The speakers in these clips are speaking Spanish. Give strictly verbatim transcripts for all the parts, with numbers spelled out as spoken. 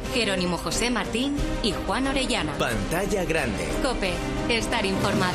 Jerónimo José Martín y Juan Orellana. Pantalla grande. COPE. Estar informado.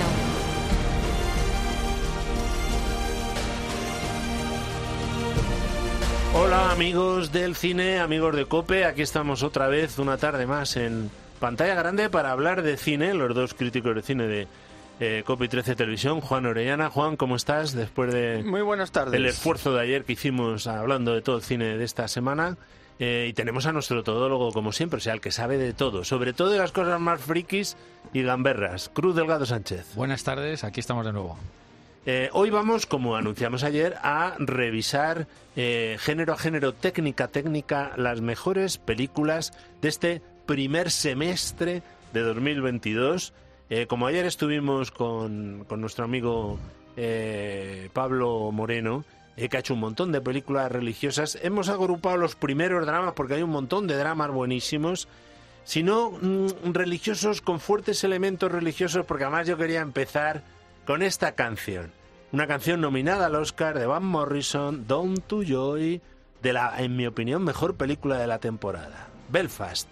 Hola amigos del cine, amigos de COPE, aquí estamos otra vez una tarde más en Pantalla Grande para hablar de cine, los dos críticos de cine de eh, COPE y trece Televisión, Juan Orellana. Juan, ¿cómo estás? Después de Muy buenas tardes. el esfuerzo de ayer que hicimos hablando de todo el cine de esta semana. Eh, y tenemos a nuestro todólogo, como siempre, o sea, el que sabe de todo, sobre todo de las cosas más frikis y gamberras. Cruz Delgado Sánchez. Buenas tardes, aquí estamos de nuevo. Eh, hoy vamos, como anunciamos ayer, a revisar eh, género a género, técnica a técnica, las mejores películas de este primer semestre de dos mil veintidós. Eh, como ayer estuvimos con, con nuestro amigo eh, Pablo Moreno, eh, que ha hecho un montón de películas religiosas, hemos agrupado los primeros dramas, porque hay un montón de dramas buenísimos, sino mmm, religiosos con fuertes elementos religiosos, porque además yo quería empezar con esta canción, una canción nominada al Oscar de Van Morrison, Down to Joy, de la, en mi opinión, mejor película de la temporada, Belfast.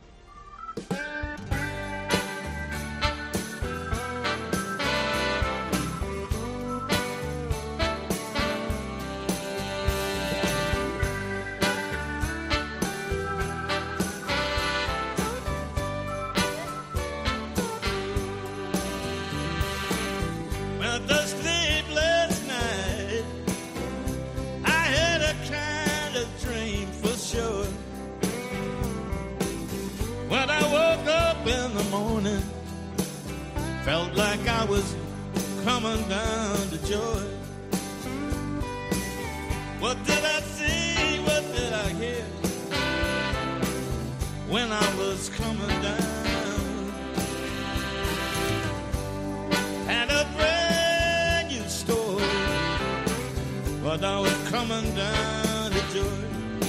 Felt like I was coming down to joy. What did I see? What did I hear? When I was coming down, had a brand new story. But I was coming down to joy.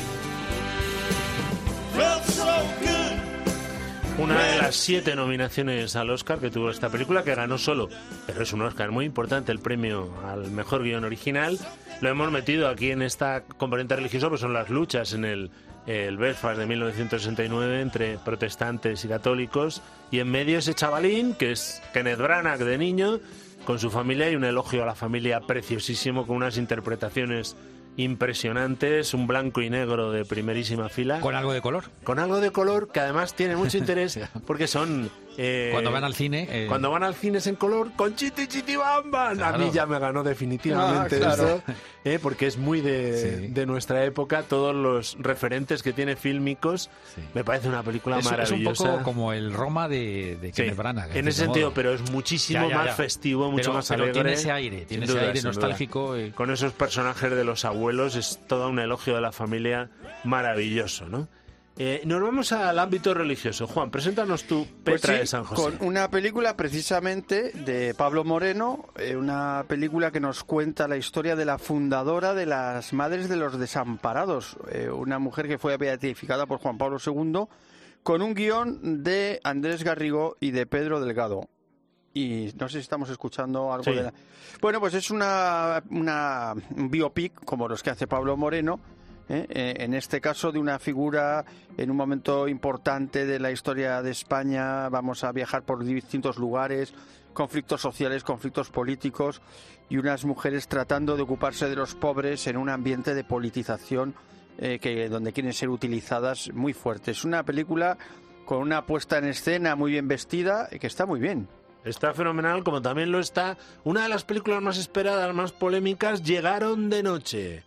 Felt so good. Una de las siete nominaciones al Oscar que tuvo esta película, que ganó solo, pero es un Oscar muy importante, el premio al mejor guión original. Lo hemos metido aquí en esta componente religiosa, pues son las luchas en el, el Belfast de mil novecientos sesenta y nueve entre protestantes y católicos, y en medio ese chavalín, que es Kenneth Branagh de niño, con su familia, y un elogio a la familia preciosísimo, con unas interpretaciones impresionantes, un blanco y negro de primerísima fila. Con algo de color. Con algo de color, que además tiene mucho interés, porque son... Eh, cuando van al cine... Eh... Cuando van al cine es en color, con Chiti Chiti Bam Bam. Claro. A mí ya me ganó definitivamente ah, claro. eso, eh, porque es muy de, sí. de nuestra época, todos los referentes que tiene fílmicos. Sí. Me parece una película es, maravillosa. Es un poco como el Roma de, de Kenneth sí, Branagh. En ese sentido, modo. Pero es muchísimo ya, ya, ya. más festivo, mucho pero, más pero alegre. Tiene ese aire, tiene ese duda, aire nostálgico. Y... Con esos personajes de los abuelos, es todo un elogio de la familia maravilloso, ¿no? Eh, nos vamos al ámbito religioso. Juan, preséntanos tú Petra pues sí, de San José. Con una película precisamente de Pablo Moreno, eh, una película que nos cuenta la historia de la fundadora de las Madres de los Desamparados, eh, una mujer que fue beatificada por Juan Pablo segundo, con un guión de Andrés Garrigó y de Pedro Delgado. Y no sé si estamos escuchando algo sí. de la... Bueno, pues es una, una un biopic, como los que hace Pablo Moreno, ¿eh? En este caso de una figura en un momento importante de la historia de España. Vamos a viajar por distintos lugares, conflictos sociales, conflictos políticos, y unas mujeres tratando de ocuparse de los pobres en un ambiente de politización eh, que donde quieren ser utilizadas muy fuerte. Es una película con una puesta en escena muy bien vestida, que está muy bien. Está fenomenal, como también lo está una de las películas más esperadas, más polémicas, Llegaron de noche.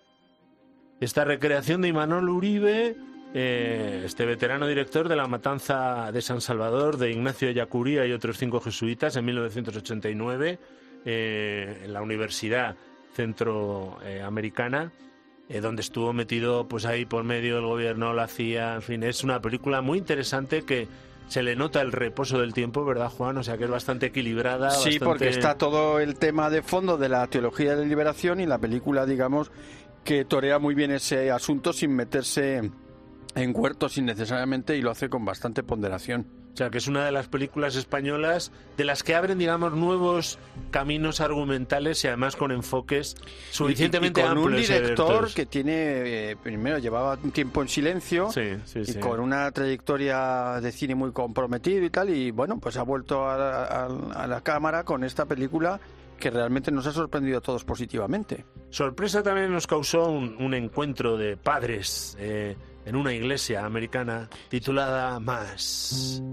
Esta recreación de Imanol Uribe, eh, este veterano director de La matanza de San Salvador, de Ignacio Ellacuría y otros cinco jesuitas en mil novecientos ochenta y nueve, eh, en la Universidad Centroamericana, eh, donde estuvo metido pues ahí por medio del gobierno, la C I A, en fin, es una película muy interesante que se le nota el reposo del tiempo, ¿verdad, Juan? O sea, que es bastante equilibrada. Sí, bastante... porque está todo el tema de fondo de la teología de la liberación, y la película, digamos, que torea muy bien ese asunto sin meterse en huertos innecesariamente, y lo hace con bastante ponderación. O sea, que es una de las películas españolas de las que abren, digamos, nuevos caminos argumentales y además con enfoques suficientemente y, y con amplios. un director que tiene, eh, primero llevaba un tiempo en silencio sí, sí, y sí. con una trayectoria de cine muy comprometido y tal, y bueno, pues ha vuelto a la, a, a la cámara con esta película que realmente nos ha sorprendido a todos positivamente. Sorpresa también nos causó un, un encuentro de padres eh, en una iglesia americana titulada Más.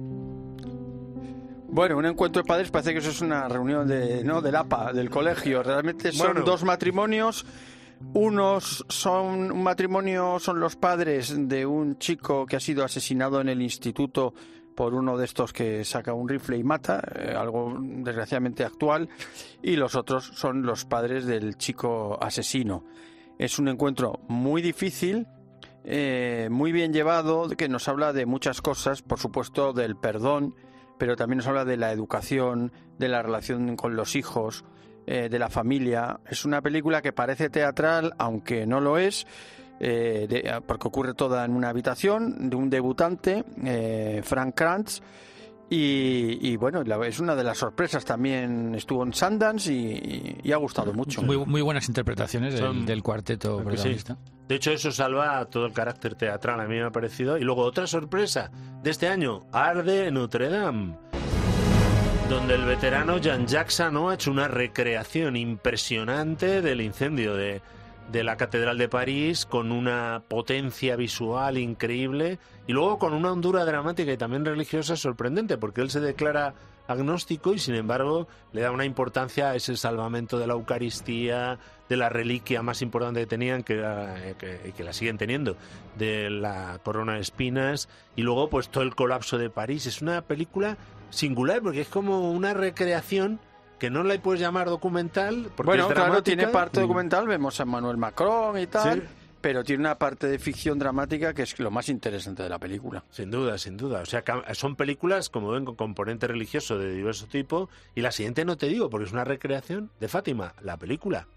Bueno, un encuentro de padres parece que eso es una reunión de, ¿no? del A P A, del colegio. Realmente son bueno. dos matrimonios. Unos son un matrimonio, son los padres de un chico que ha sido asesinado en el instituto por uno de estos que saca un rifle y mata, eh, algo desgraciadamente actual, y los otros son los padres del chico asesino. Es un encuentro muy difícil, eh, muy bien llevado, que nos habla de muchas cosas, por supuesto del perdón, pero también nos habla de la educación, de la relación con los hijos, eh, de la familia. Es una película que parece teatral, aunque no lo es, Eh, de, porque ocurre toda en una habitación de un debutante, eh, Frank Kranz, y, y bueno, la, es una de las sorpresas. También estuvo en Sundance y, y, y ha gustado mucho. Muy, muy buenas interpretaciones del, Son, del cuarteto protagonista. Sí. De hecho, eso salva todo el carácter teatral, a mí me ha parecido. Y luego otra sorpresa de este año, Arde Notre Dame, donde el veterano Jean-Jacques Sano ha hecho una recreación impresionante del incendio de de la Catedral de París, con una potencia visual increíble y luego con una hondura dramática y también religiosa sorprendente, porque él se declara agnóstico y sin embargo le da una importancia a ese salvamento de la Eucaristía, de la reliquia más importante que tenían, que, que, que la siguen teniendo, de la corona de espinas, y luego pues todo el colapso de París. Es una película singular porque es como una recreación que no la puedes llamar documental porque bueno, es claro, tiene parte y... documental, vemos a Emmanuel Macron y tal, sí, pero tiene una parte de ficción dramática que es lo más interesante de la película. Sin duda, sin duda. O sea, son películas, como ven, con componente religioso de diverso tipo, y la siguiente no te digo, porque es una recreación de Fátima, la película.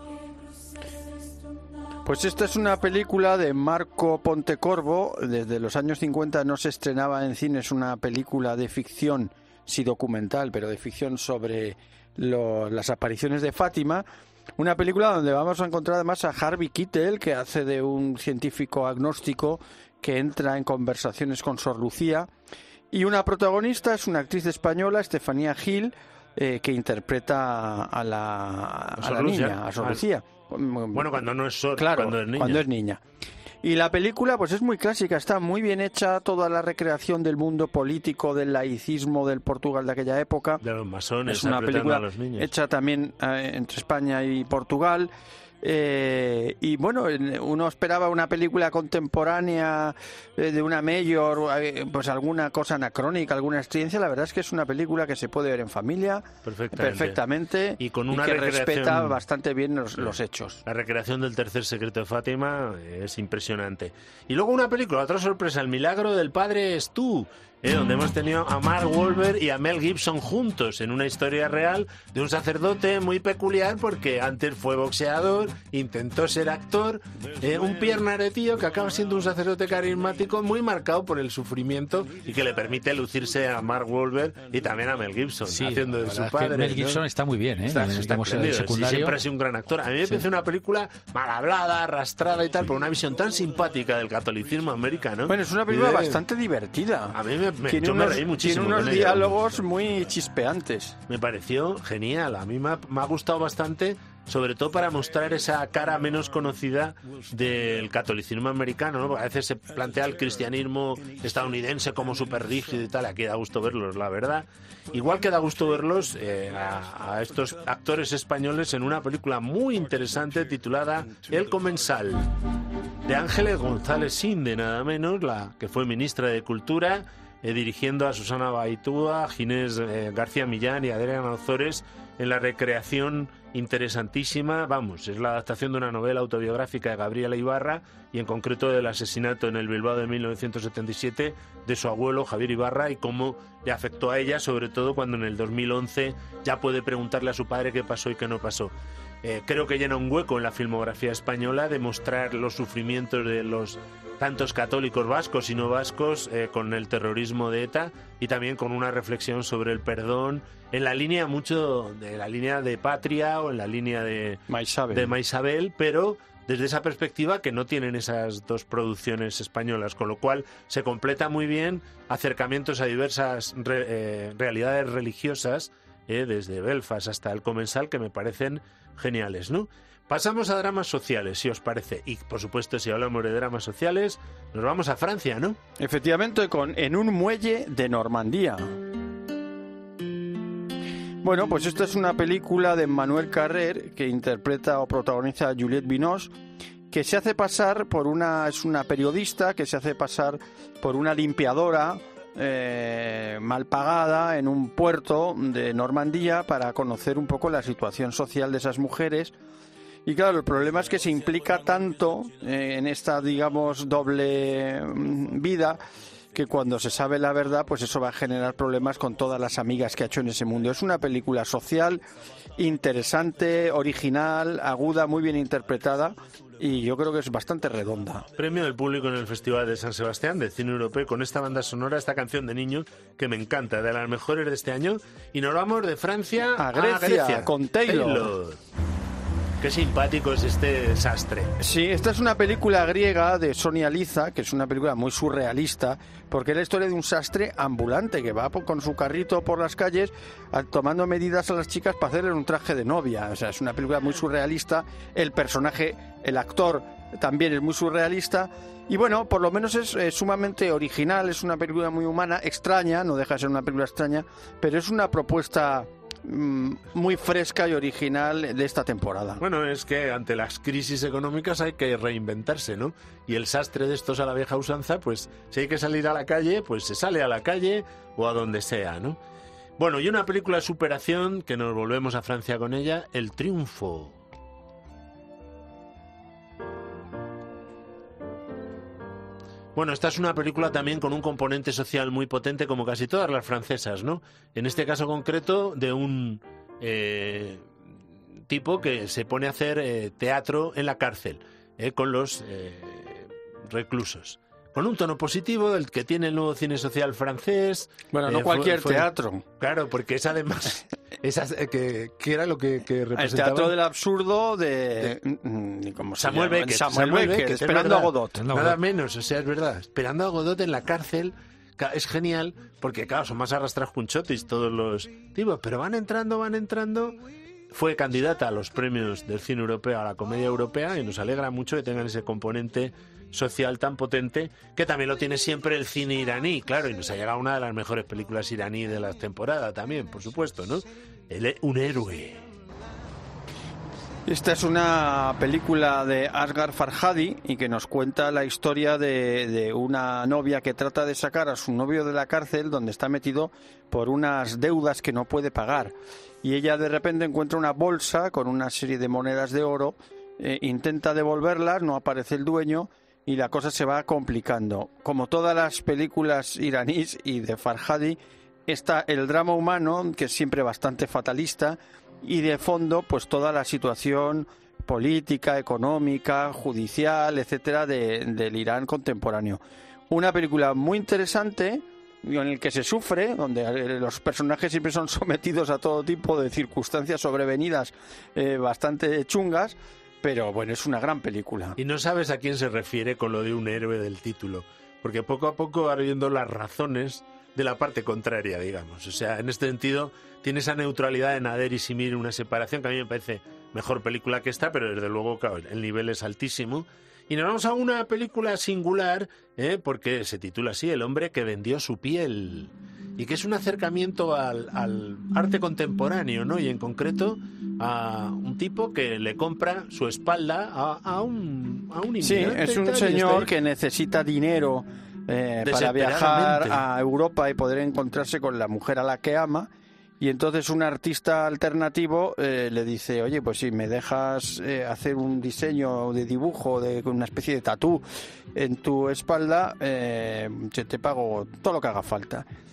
Pues esta es una película de Marco Pontecorvo. Desde los años cincuenta no se estrenaba en cines una película de ficción, sí documental, pero de ficción sobre lo, las apariciones de Fátima. Una película donde vamos a encontrar además a Harvey Keitel, que hace de un científico agnóstico que entra en conversaciones con Sor Lucía. Y una protagonista es una actriz española, Estefanía Gil, eh, que interpreta a la, a a la niña, a Sor Lucía. Bueno, cuando no es Sor, claro, cuando es niña. Cuando es niña. Y la película pues es muy clásica, está muy bien hecha, toda la recreación del mundo político, del laicismo del Portugal de aquella época. De los masones, es una película a los niños. Hecha también eh, entre España y Portugal. Eh, y bueno, uno esperaba una película contemporánea eh, de una mayor, eh, pues alguna cosa anacrónica, alguna experiencia. La verdad es que es una película que se puede ver en familia perfectamente, perfectamente y con una y que recreación, respeta bastante bien los, sí, los hechos. La recreación del tercer secreto de Fátima es impresionante. Y luego una película, otra sorpresa, El milagro del padre es tú, ¿eh? Donde hemos tenido a Mark Wahlberg y a Mel Gibson juntos en una historia real de un sacerdote muy peculiar porque antes fue boxeador, intentó ser actor, eh, un pierna de tío que acaba siendo un sacerdote carismático muy marcado por el sufrimiento y que le permite lucirse a Mark Wahlberg y también a Mel Gibson, sí, haciendo de su padre. Mel Gibson, ¿no? Está muy bien, ¿eh? Está, está el secundario. Sí, siempre ha sido un gran actor. A mí me parece sí. una película mal hablada, arrastrada y tal, por una visión tan simpática del catolicismo americano. Bueno, es una película de... bastante divertida. A mí me, me, tiene yo unos, me reí muchísimo. Tiene unos con diálogos ella. muy chispeantes. Me pareció genial. A mí me ha, me ha gustado bastante, sobre todo para mostrar esa cara menos conocida del catolicismo americano, ¿no? Porque a veces se plantea el cristianismo estadounidense como súper rígido y tal. Aquí da gusto verlos, la verdad. Igual que da gusto verlos eh, a, a estos actores españoles en una película muy interesante titulada El Comensal, de Ángeles González Sinde, nada menos, la que fue ministra de Cultura, eh, dirigiendo a Susana Baitúa, Ginés eh, García Millán y Adriana Ozores en la recreación interesantísima. Vamos, es la adaptación de una novela autobiográfica de Gabriela Ibarra y en concreto del asesinato en el Bilbao de mil novecientos setenta y siete de su abuelo Javier Ibarra y cómo le afectó a ella, sobre todo cuando en el dos mil once ya puede preguntarle a su padre qué pasó y qué no pasó. eh, creo que llena un hueco en la filmografía española de mostrar los sufrimientos de los tantos católicos vascos y no vascos eh, con el terrorismo de ETA, y también con una reflexión sobre el perdón en la línea mucho de la línea de Patria o en la línea de Maisabel, de Maisabel, pero desde esa perspectiva que no tienen esas dos producciones españolas, con lo cual se completa muy bien acercamientos a diversas re, eh, realidades religiosas, eh, desde Belfast hasta el Comensal, que me parecen geniales, ¿no? Pasamos a dramas sociales, si os parece. Y, por supuesto, si hablamos de dramas sociales, nos vamos a Francia, ¿no? Efectivamente, con En un muelle de Normandía. Bueno, pues esta es una película de Emmanuel Carrère que interpreta o protagoniza a Juliette Binoche, que se hace pasar por una... es una periodista que se hace pasar por una limpiadora eh, mal pagada en un puerto de Normandía para conocer un poco la situación social de esas mujeres. Y claro, el problema es que se implica tanto eh, en esta, digamos, doble vida, que cuando se sabe la verdad, pues eso va a generar problemas con todas las amigas que ha hecho en ese mundo. Es una película social, interesante, original, aguda, muy bien interpretada, y yo creo que es bastante redonda. Premio del público en el Festival de San Sebastián de Cine Europeo, con esta banda sonora, esta canción de niño que me encanta, de las mejores de este año. Y nos vamos de Francia a Grecia, a Grecia con Taylor. Taylor. Qué simpático es este desastre. Sí, esta es una película griega de Sonia Liza, que es una película muy surrealista, porque es la historia de un sastre ambulante que va con su carrito por las calles tomando medidas a las chicas para hacerle un traje de novia. O sea, es una película muy surrealista. El personaje, el actor, también es muy surrealista. Y bueno, por lo menos es, es sumamente original, es una película muy humana, extraña, no deja de ser una película extraña, pero es una propuesta muy fresca y original de esta temporada. Bueno, es que ante las crisis económicas hay que reinventarse, ¿no? Y el sastre de estos a la vieja usanza, pues si hay que salir a la calle, pues se sale a la calle o a donde sea, ¿no? Bueno, y una película de superación, que nos volvemos a Francia con ella, El Triunfo. Bueno, esta es una película también con un componente social muy potente, como casi todas las francesas, ¿no? En este caso concreto, de un eh, tipo que se pone a hacer eh, teatro en la cárcel, eh, con los eh, reclusos. Con un tono positivo, el que tiene el nuevo cine social francés. Bueno, no eh, cualquier fue, fue, teatro. Claro, porque es además... Esas, eh, que, que era lo que, que representaba. El teatro del absurdo de, de ¿cómo se Samuel llama? Beckett. Samuel, Samuel Beckett, Beckett esperando a Godot. Nada menos, o sea, es verdad. Esperando a Godot en la cárcel es genial, porque claro, son más arrastrados punchotis todos los tipos, pero van entrando, van entrando. Fue candidata a los premios del cine europeo, a la comedia europea, y nos alegra mucho que tengan ese componente social tan potente, que también lo tiene siempre el cine iraní, claro, y nos ha llegado una de las mejores películas iraní de la temporada también, por supuesto, ¿no? El, un héroe. Esta es una película de Asghar Farhadi y que nos cuenta la historia de, de una novia que trata de sacar a su novio de la cárcel, donde está metido por unas deudas que no puede pagar. Y ella de repente encuentra una bolsa con una serie de monedas de oro, eh, intenta devolverlas, no aparece el dueño y la cosa se va complicando. Como todas las películas iraníes y de Farhadi, está el drama humano, que es siempre bastante fatalista, y de fondo pues toda la situación política, económica, judicial, etcétera, de, del Irán contemporáneo. Una película muy interesante, en el que se sufre, donde los personajes siempre son sometidos a todo tipo de circunstancias sobrevenidas eh, bastante chungas, pero bueno, es una gran película. Y no sabes a quién se refiere con lo de un héroe del título, porque poco a poco va viendo las razones de la parte contraria, digamos. O sea, en este sentido, tiene esa neutralidad de Nader y Simir, una separación que a mí me parece mejor película que esta, pero desde luego, claro, el nivel es altísimo. Y nos vamos a una película singular, ¿eh? Porque se titula así, El hombre que vendió su piel, y que es un acercamiento al, al arte contemporáneo, ¿no? Y en concreto a un tipo que le compra su espalda a, a un a un Sí, es un señor que necesita dinero eh, para viajar a Europa y poder encontrarse con la mujer a la que ama. Y entonces un artista alternativo eh, le dice, oye, pues si me dejas eh, hacer un diseño de dibujo, de una especie de tatú en tu espalda, eh, te pago todo lo que haga falta.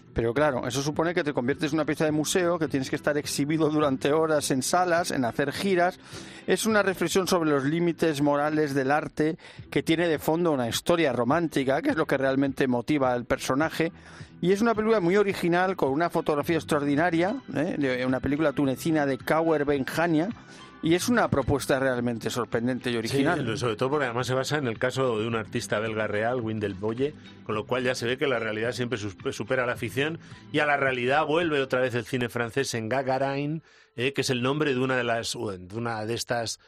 Pero claro, eso supone que te conviertes en una pieza de museo, que tienes que estar exhibido durante horas en salas, en hacer giras. Es una reflexión sobre los límites morales del arte, que tiene de fondo una historia romántica, que es lo que realmente motiva al personaje. Y es una película muy original, con una fotografía extraordinaria, ¿eh? de una película tunecina de Kawer Benjania. Y es una propuesta realmente sorprendente y original. Sí, sobre todo porque además se basa en el caso de un artista belga real, Wendell Boye, con lo cual ya se ve que la realidad siempre supera la ficción, y a la realidad vuelve otra vez el cine francés en Gagarin, eh, que es el nombre de una de las de una de estas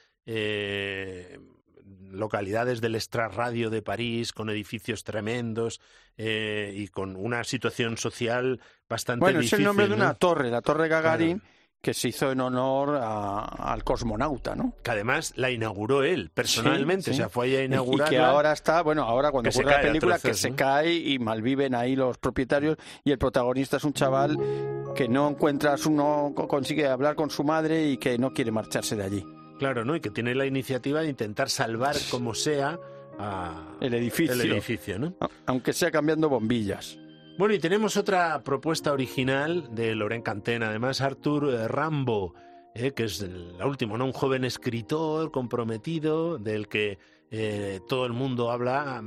eh, localidades del extrarradio de París, con edificios tremendos eh, y con una situación social bastante bueno, difícil. Bueno, es el nombre ¿no? de una torre, la Torre Gagarin, claro, que se hizo en honor a, al cosmonauta, ¿no? Que además la inauguró él, personalmente, sí, sí. O sea, fue ahí a inaugurarla. Y que ahora está, bueno, ahora cuando ocurre la película, trozos, que se ¿no? cae y malviven ahí los propietarios, y el protagonista es un chaval que no encuentra, su, no consigue hablar con su madre y que no quiere marcharse de allí. Claro, ¿no? Y que tiene la iniciativa de intentar salvar como sea a el edificio, el edificio, ¿no? Aunque sea cambiando bombillas. Bueno, y tenemos otra propuesta original de Laurent Canten, además Arthur Rimbaud, eh, que es el último, ¿no? Un joven escritor comprometido del que eh, todo el mundo habla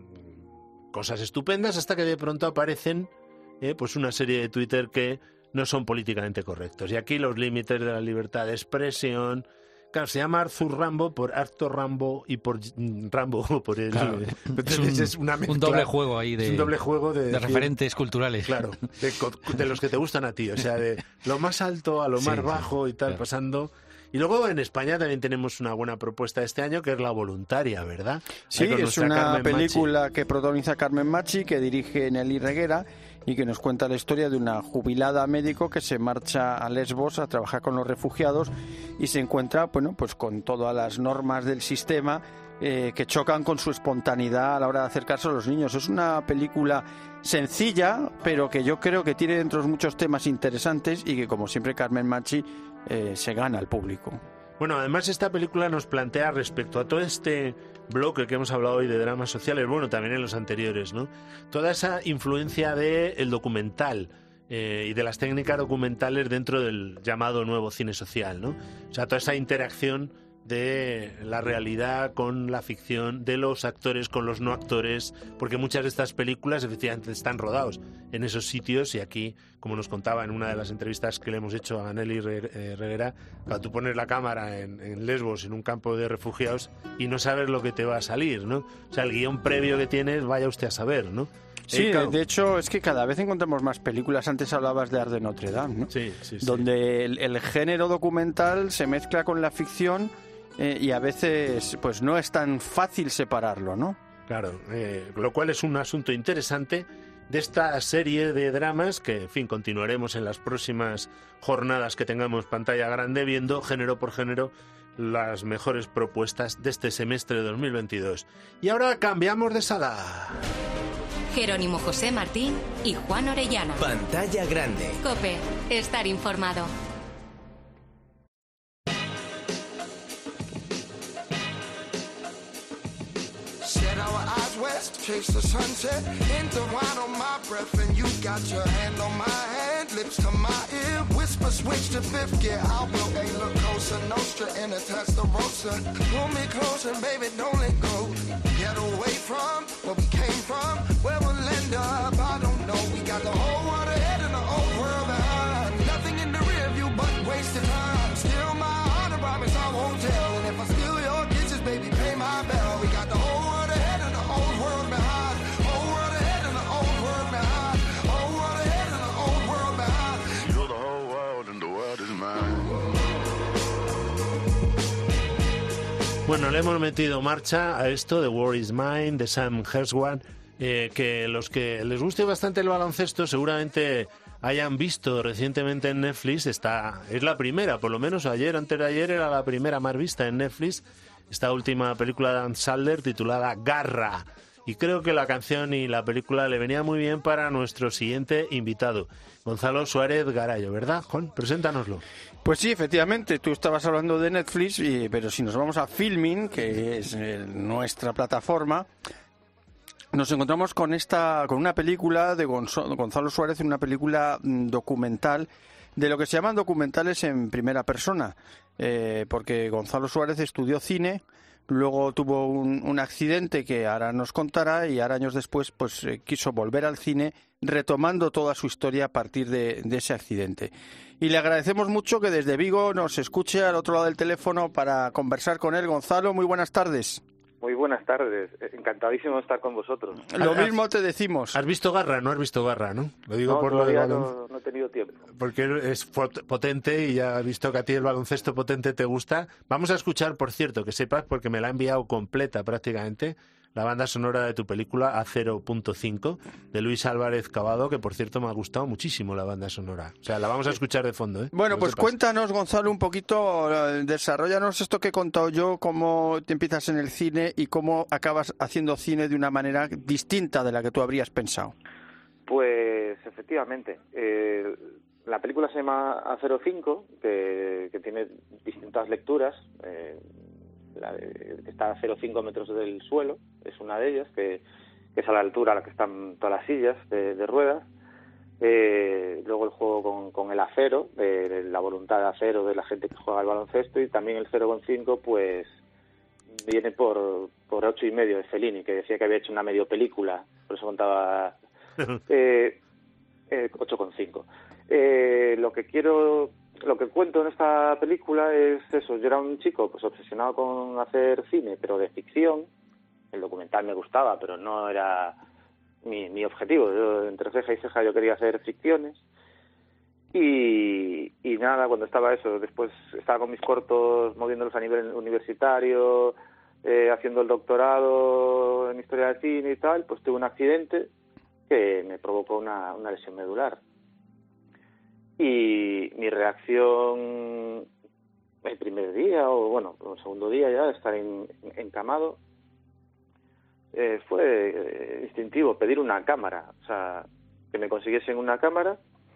mmm, cosas estupendas, hasta que de pronto aparecen eh, pues una serie de Twitter que no son políticamente correctos. Y aquí los límites de la libertad de expresión. Claro, se llama Arthur Rimbaud por Arthur Rimbaud y por Rambo, por el, claro, es, un, es una mezcla, un doble juego ahí de, es un doble juego de, de de referentes culturales. Claro, de, de los que te gustan a ti, o sea, de lo más alto a lo más sí, bajo sí, y tal, claro. Pasando. Y luego en España también tenemos una buena propuesta este año, que es La Voluntaria, ¿verdad? Sí, es una Carmen película Machi. Que protagoniza Carmen Machi, que dirige Nelly Reguera, y que nos cuenta la historia de una jubilada médico que se marcha a Lesbos a trabajar con los refugiados y se encuentra, bueno, pues con todas las normas del sistema eh, que chocan con su espontaneidad a la hora de acercarse a los niños. Es una película sencilla, pero que yo creo que tiene dentro muchos temas interesantes y que, como siempre, Carmen Machi eh, se gana al público. Bueno, además esta película nos plantea respecto a todo este bloque que hemos hablado hoy de dramas sociales, bueno, también en los anteriores, ¿no? Toda esa influencia del documental eh, y de las técnicas documentales dentro del llamado nuevo cine social, ¿no? O sea, toda esa interacción de la realidad con la ficción, de los actores con los no actores, porque muchas de estas películas efectivamente están rodados en esos sitios, y aquí, como nos contaba en una de las entrevistas que le hemos hecho a Nelly Reguera, cuando tú pones la cámara en, en Lesbos, en un campo de refugiados, y no sabes lo que te va a salir, ¿no? O sea, el guión previo que tienes, vaya usted a saber, ¿no? Sí, eh, claro. De hecho, es que cada vez encontramos más películas. Antes hablabas de Art de Notre Dame, ¿no? Sí, sí, sí. Donde el, el género documental se mezcla con la ficción. Eh, y a veces pues no es tan fácil separarlo, ¿no? Claro, eh, lo cual es un asunto interesante de esta serie de dramas que, en fin, continuaremos en las próximas jornadas que tengamos pantalla grande, viendo género por género las mejores propuestas de este semestre de dos mil veintidós. Y ahora cambiamos de sala. Jerónimo José Martín y Juan Orellana. Pantalla grande. COPE, estar informado. Chase the sunset, into wine on my breath, and you got your hand on my hand, lips to my ear, whisper switch to fifth gear. I will a look closer, Nostra in a Testarossa. Pull me closer, baby, don't let go. Get away from where we came from, where we'll end up, I don't know. We got the whole world ahead and the old world behind. Nothing in the rear view but wasted time. Steal my heart, I promise I won't tell. And if I steal your kisses, baby, pay my bell. We got the whole world ahead and the old world behind. Bueno, le hemos metido marcha a esto de War is Mine, de Sam Hersworth, eh, que los que les guste bastante el baloncesto seguramente hayan visto recientemente en Netflix. Está, es la primera, por lo menos ayer, antes de ayer, era la primera más vista en Netflix, esta última película de Adam Sandler titulada Garra. Y creo que la canción y la película le venía muy bien para nuestro siguiente invitado, Gonzalo Suárez Garayo, ¿verdad, Juan? Preséntanoslo. Pues sí, efectivamente, tú estabas hablando de Netflix, y, pero si nos vamos a Filmin, que es eh, nuestra plataforma, nos encontramos con esta, con una película de Gonzo- Gonzalo Suárez, una película mm, documental, de lo que se llaman documentales en primera persona, eh, porque Gonzalo Suárez estudió cine, luego tuvo un, un accidente que ahora nos contará y ahora años después pues eh, quiso volver al cine retomando toda su historia a partir de, de ese accidente. Y le agradecemos mucho que desde Vigo nos escuche al otro lado del teléfono para conversar con él. Gonzalo, muy buenas tardes. Muy buenas tardes, encantadísimo de estar con vosotros. Lo mismo te decimos. ¿Has visto Garra? No has visto Garra, ¿no? Lo digo No, por lo de todavía balon- no, no he tenido tiempo. Porque es fot- potente y ya has visto que a ti el baloncesto potente te gusta. Vamos a escuchar, por cierto, que sepas, porque me la ha enviado completa prácticamente, la banda sonora de tu película A cero punto cinco de Luis Álvarez Cavado, que por cierto me ha gustado muchísimo la banda sonora. O sea, la vamos a escuchar de fondo, ¿eh? Bueno, Que lo pues sepas. cuéntanos, Gonzalo, un poquito, eh, desarróllanos esto que he contado yo, cómo te empiezas en el cine y cómo acabas haciendo cine de una manera distinta de la que tú habrías pensado. Pues efectivamente, eh, la película se llama A cero cinco, que, que tiene distintas lecturas. Eh, la de, que está a cero coma cinco metros del suelo, es una de ellas, que, que es a la altura a la que están todas las sillas de, de ruedas. Eh, luego el juego con, con el acero, de, de la voluntad de acero de la gente que juega al baloncesto, y también el cero coma cinco pues viene por, por ocho y medio de Fellini, que decía que había hecho una medio película, por eso contaba eh, eh, ocho coma cinco. Eh, lo que quiero, lo que cuento en esta película es eso. Yo era un chico pues obsesionado con hacer cine, pero de ficción. El documental me gustaba, pero no era mi, mi objetivo. Yo, entre ceja y ceja, yo quería hacer ficciones. Y, y nada, cuando estaba eso, después estaba con mis cortos moviéndolos a nivel universitario, eh, haciendo el doctorado en historia del cine y tal, pues tuve un accidente que me provocó una, una lesión medular. Y mi reacción el primer día, o bueno, el segundo día ya, de estar en, encamado, eh, fue eh, instintivo, pedir una cámara, o sea, que me consiguiesen una cámara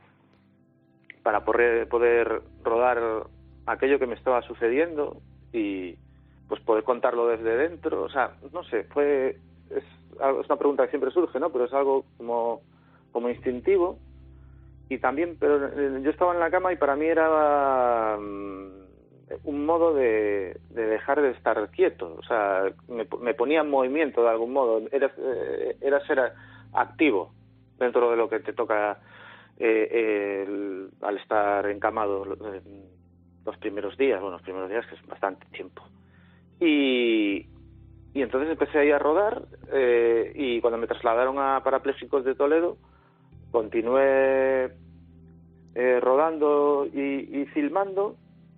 para poder, poder rodar aquello que me estaba sucediendo y pues poder contarlo desde dentro. O sea, no sé, fue es, es una pregunta que siempre surge, ¿no? Pero es algo como, como instintivo. Y también, pero eh, yo estaba en la cama y para mí era um, un modo de, de dejar de estar quieto. O sea, me, me ponía en movimiento de algún modo. Era, eh, era ser activo dentro de lo que te toca eh, eh, el, al estar encamado eh, los primeros días. Bueno, los primeros días, que es bastante tiempo. Y, y entonces empecé ahí a rodar eh, y cuando me trasladaron a Parapléjicos de Toledo, continué eh, rodando y, y filmando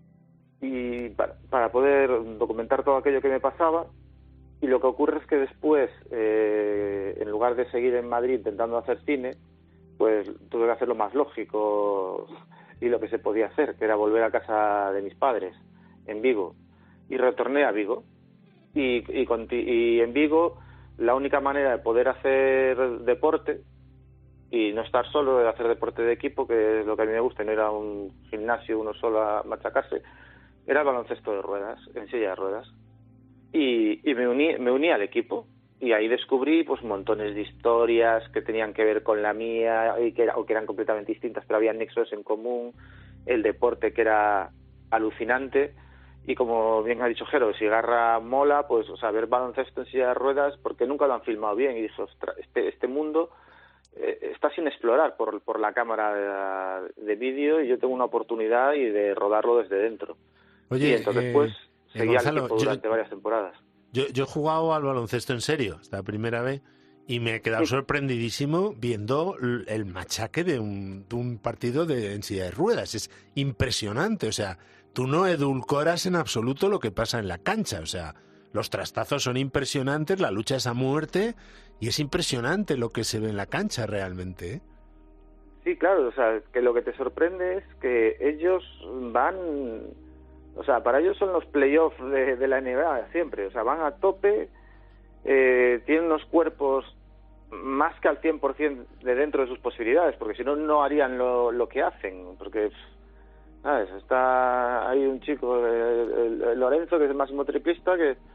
y para, para poder documentar todo aquello que me pasaba. Y lo que ocurre es que después, eh, en lugar de seguir en Madrid intentando hacer cine, pues tuve que hacer lo más lógico y lo que se podía hacer, que era volver a casa de mis padres, en Vigo. Y retorné a Vigo. Y, y, y en Vigo la única manera de poder hacer deporte y no estar solo, de hacer deporte de equipo, que es lo que a mí me gusta, y no ir a un gimnasio uno solo a machacarse, era el baloncesto de ruedas, en silla de ruedas. Y, y me uní me uní al equipo y ahí descubrí pues montones de historias que tenían que ver con la mía y que, era, o que eran completamente distintas, pero había nexos en común, el deporte que era alucinante. Y como bien ha dicho Jero, si Garra mola, pues o sea, ver baloncesto en silla de ruedas, porque nunca lo han filmado bien. Y dije, ostras, este, este mundo eh, está sin explorar por, por la cámara de, de vídeo, y yo tengo una oportunidad y de rodarlo desde dentro. Oye, y entonces eh, pues eh, seguí Gonzalo, al equipo durante yo, varias temporadas. Yo, yo he jugado al baloncesto en serio, esta primera vez, y me he quedado Sí. sorprendidísimo viendo el machaque de un, de un partido de en silla de ruedas. Es impresionante, o sea, tú no edulcoras en absoluto lo que pasa en la cancha, o sea, los trastazos son impresionantes, la lucha es a muerte, y es impresionante lo que se ve en la cancha realmente, ¿eh? Sí, claro, o sea, que lo que te sorprende es que ellos van, o sea, para ellos son los playoffs de, de la N B A siempre, o sea, van a tope, eh, tienen unos cuerpos más que al cien por ciento de dentro de sus posibilidades, porque si no, no harían lo, lo que hacen, porque, ¿sabes? Está ahí un chico, el, el, el Lorenzo, que es el máximo triplista, que,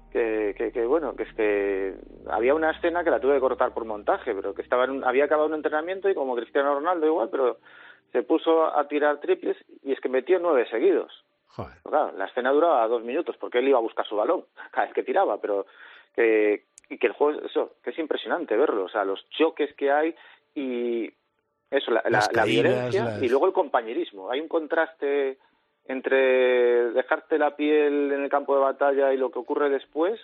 que, que, que bueno, que es que había una escena que la tuve que cortar por montaje, pero que estaba en un, había acabado un entrenamiento y como Cristiano Ronaldo igual, pero se puso a tirar triples y es que metió nueve seguidos. Joder. Claro, la escena duraba dos minutos porque él iba a buscar su balón cada vez que tiraba, pero que, y que el juego, eso, que es impresionante verlo, o sea, los choques que hay y eso, la, la, la violencia las... y luego el compañerismo. Hay un contraste entre dejarte la piel en el campo de batalla y lo que ocurre después,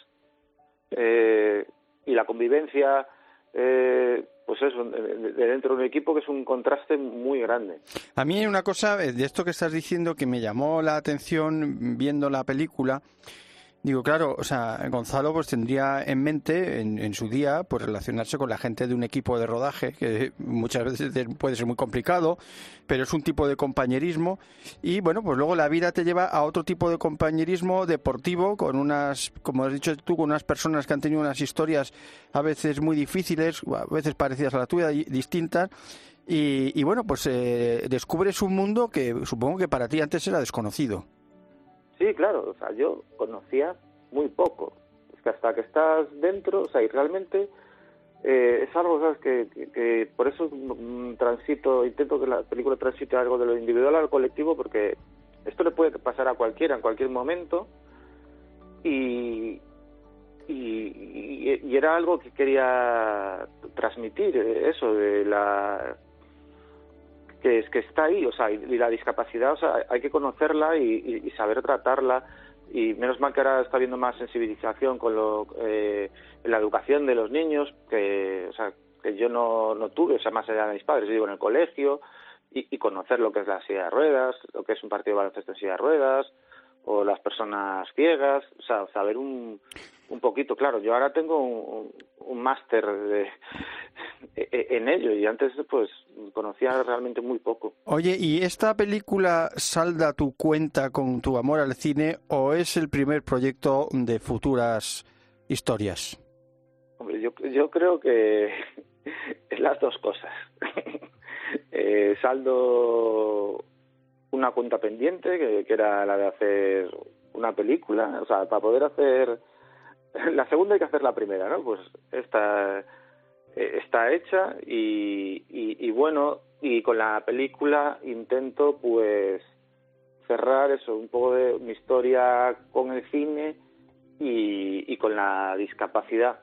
eh, y la convivencia, eh, pues eso, de dentro de un equipo, que es un contraste muy grande. A mí hay una cosa de esto que estás diciendo que me llamó la atención viendo la película. Digo, claro, o sea, Gonzalo pues tendría en mente en, en su día pues relacionarse con la gente de un equipo de rodaje, que muchas veces puede ser muy complicado, pero es un tipo de compañerismo y bueno, pues luego la vida te lleva a otro tipo de compañerismo deportivo con unas, como has dicho tú, con unas personas que han tenido unas historias a veces muy difíciles, a veces parecidas a la tuya, distintas. Y, y bueno, pues eh, descubres un mundo que supongo que para ti antes era desconocido. Sí, claro, o sea, yo conocía muy poco. Es que hasta que estás dentro, o sea, y realmente eh, es algo, ¿sabes? Que, que, que por eso mm, transito, intento que la película transite algo de lo individual al colectivo, porque esto le puede pasar a cualquiera en cualquier momento y, y, y, y era algo que quería transmitir, eso, de la... que es que está ahí, o sea, y la discapacidad, o sea, hay que conocerla y, y, y saber tratarla, y menos mal que ahora está habiendo más sensibilización con lo, eh, en la educación de los niños, que, o sea, que yo no, no tuve, o sea, más allá de mis padres, yo digo en el colegio, y, y conocer lo que es la silla de ruedas, lo que es un partido de baloncesto en silla de ruedas, o las personas ciegas, o sea, saber un, un poquito, claro, yo ahora tengo un, un máster de, en ello y antes pues conocía realmente muy poco. Oye, ¿y esta película salda tu cuenta con tu amor al cine o es el primer proyecto de futuras historias? Hombre, yo, yo creo que es las dos cosas. eh, saldo una cuenta pendiente, que, que era la de hacer una película, o sea, para poder hacer la segunda hay que hacer la primera, ¿no? Pues esta eh, está hecha y, y, y bueno, y con la película intento pues cerrar eso, un poco de mi historia con el cine y, y con la discapacidad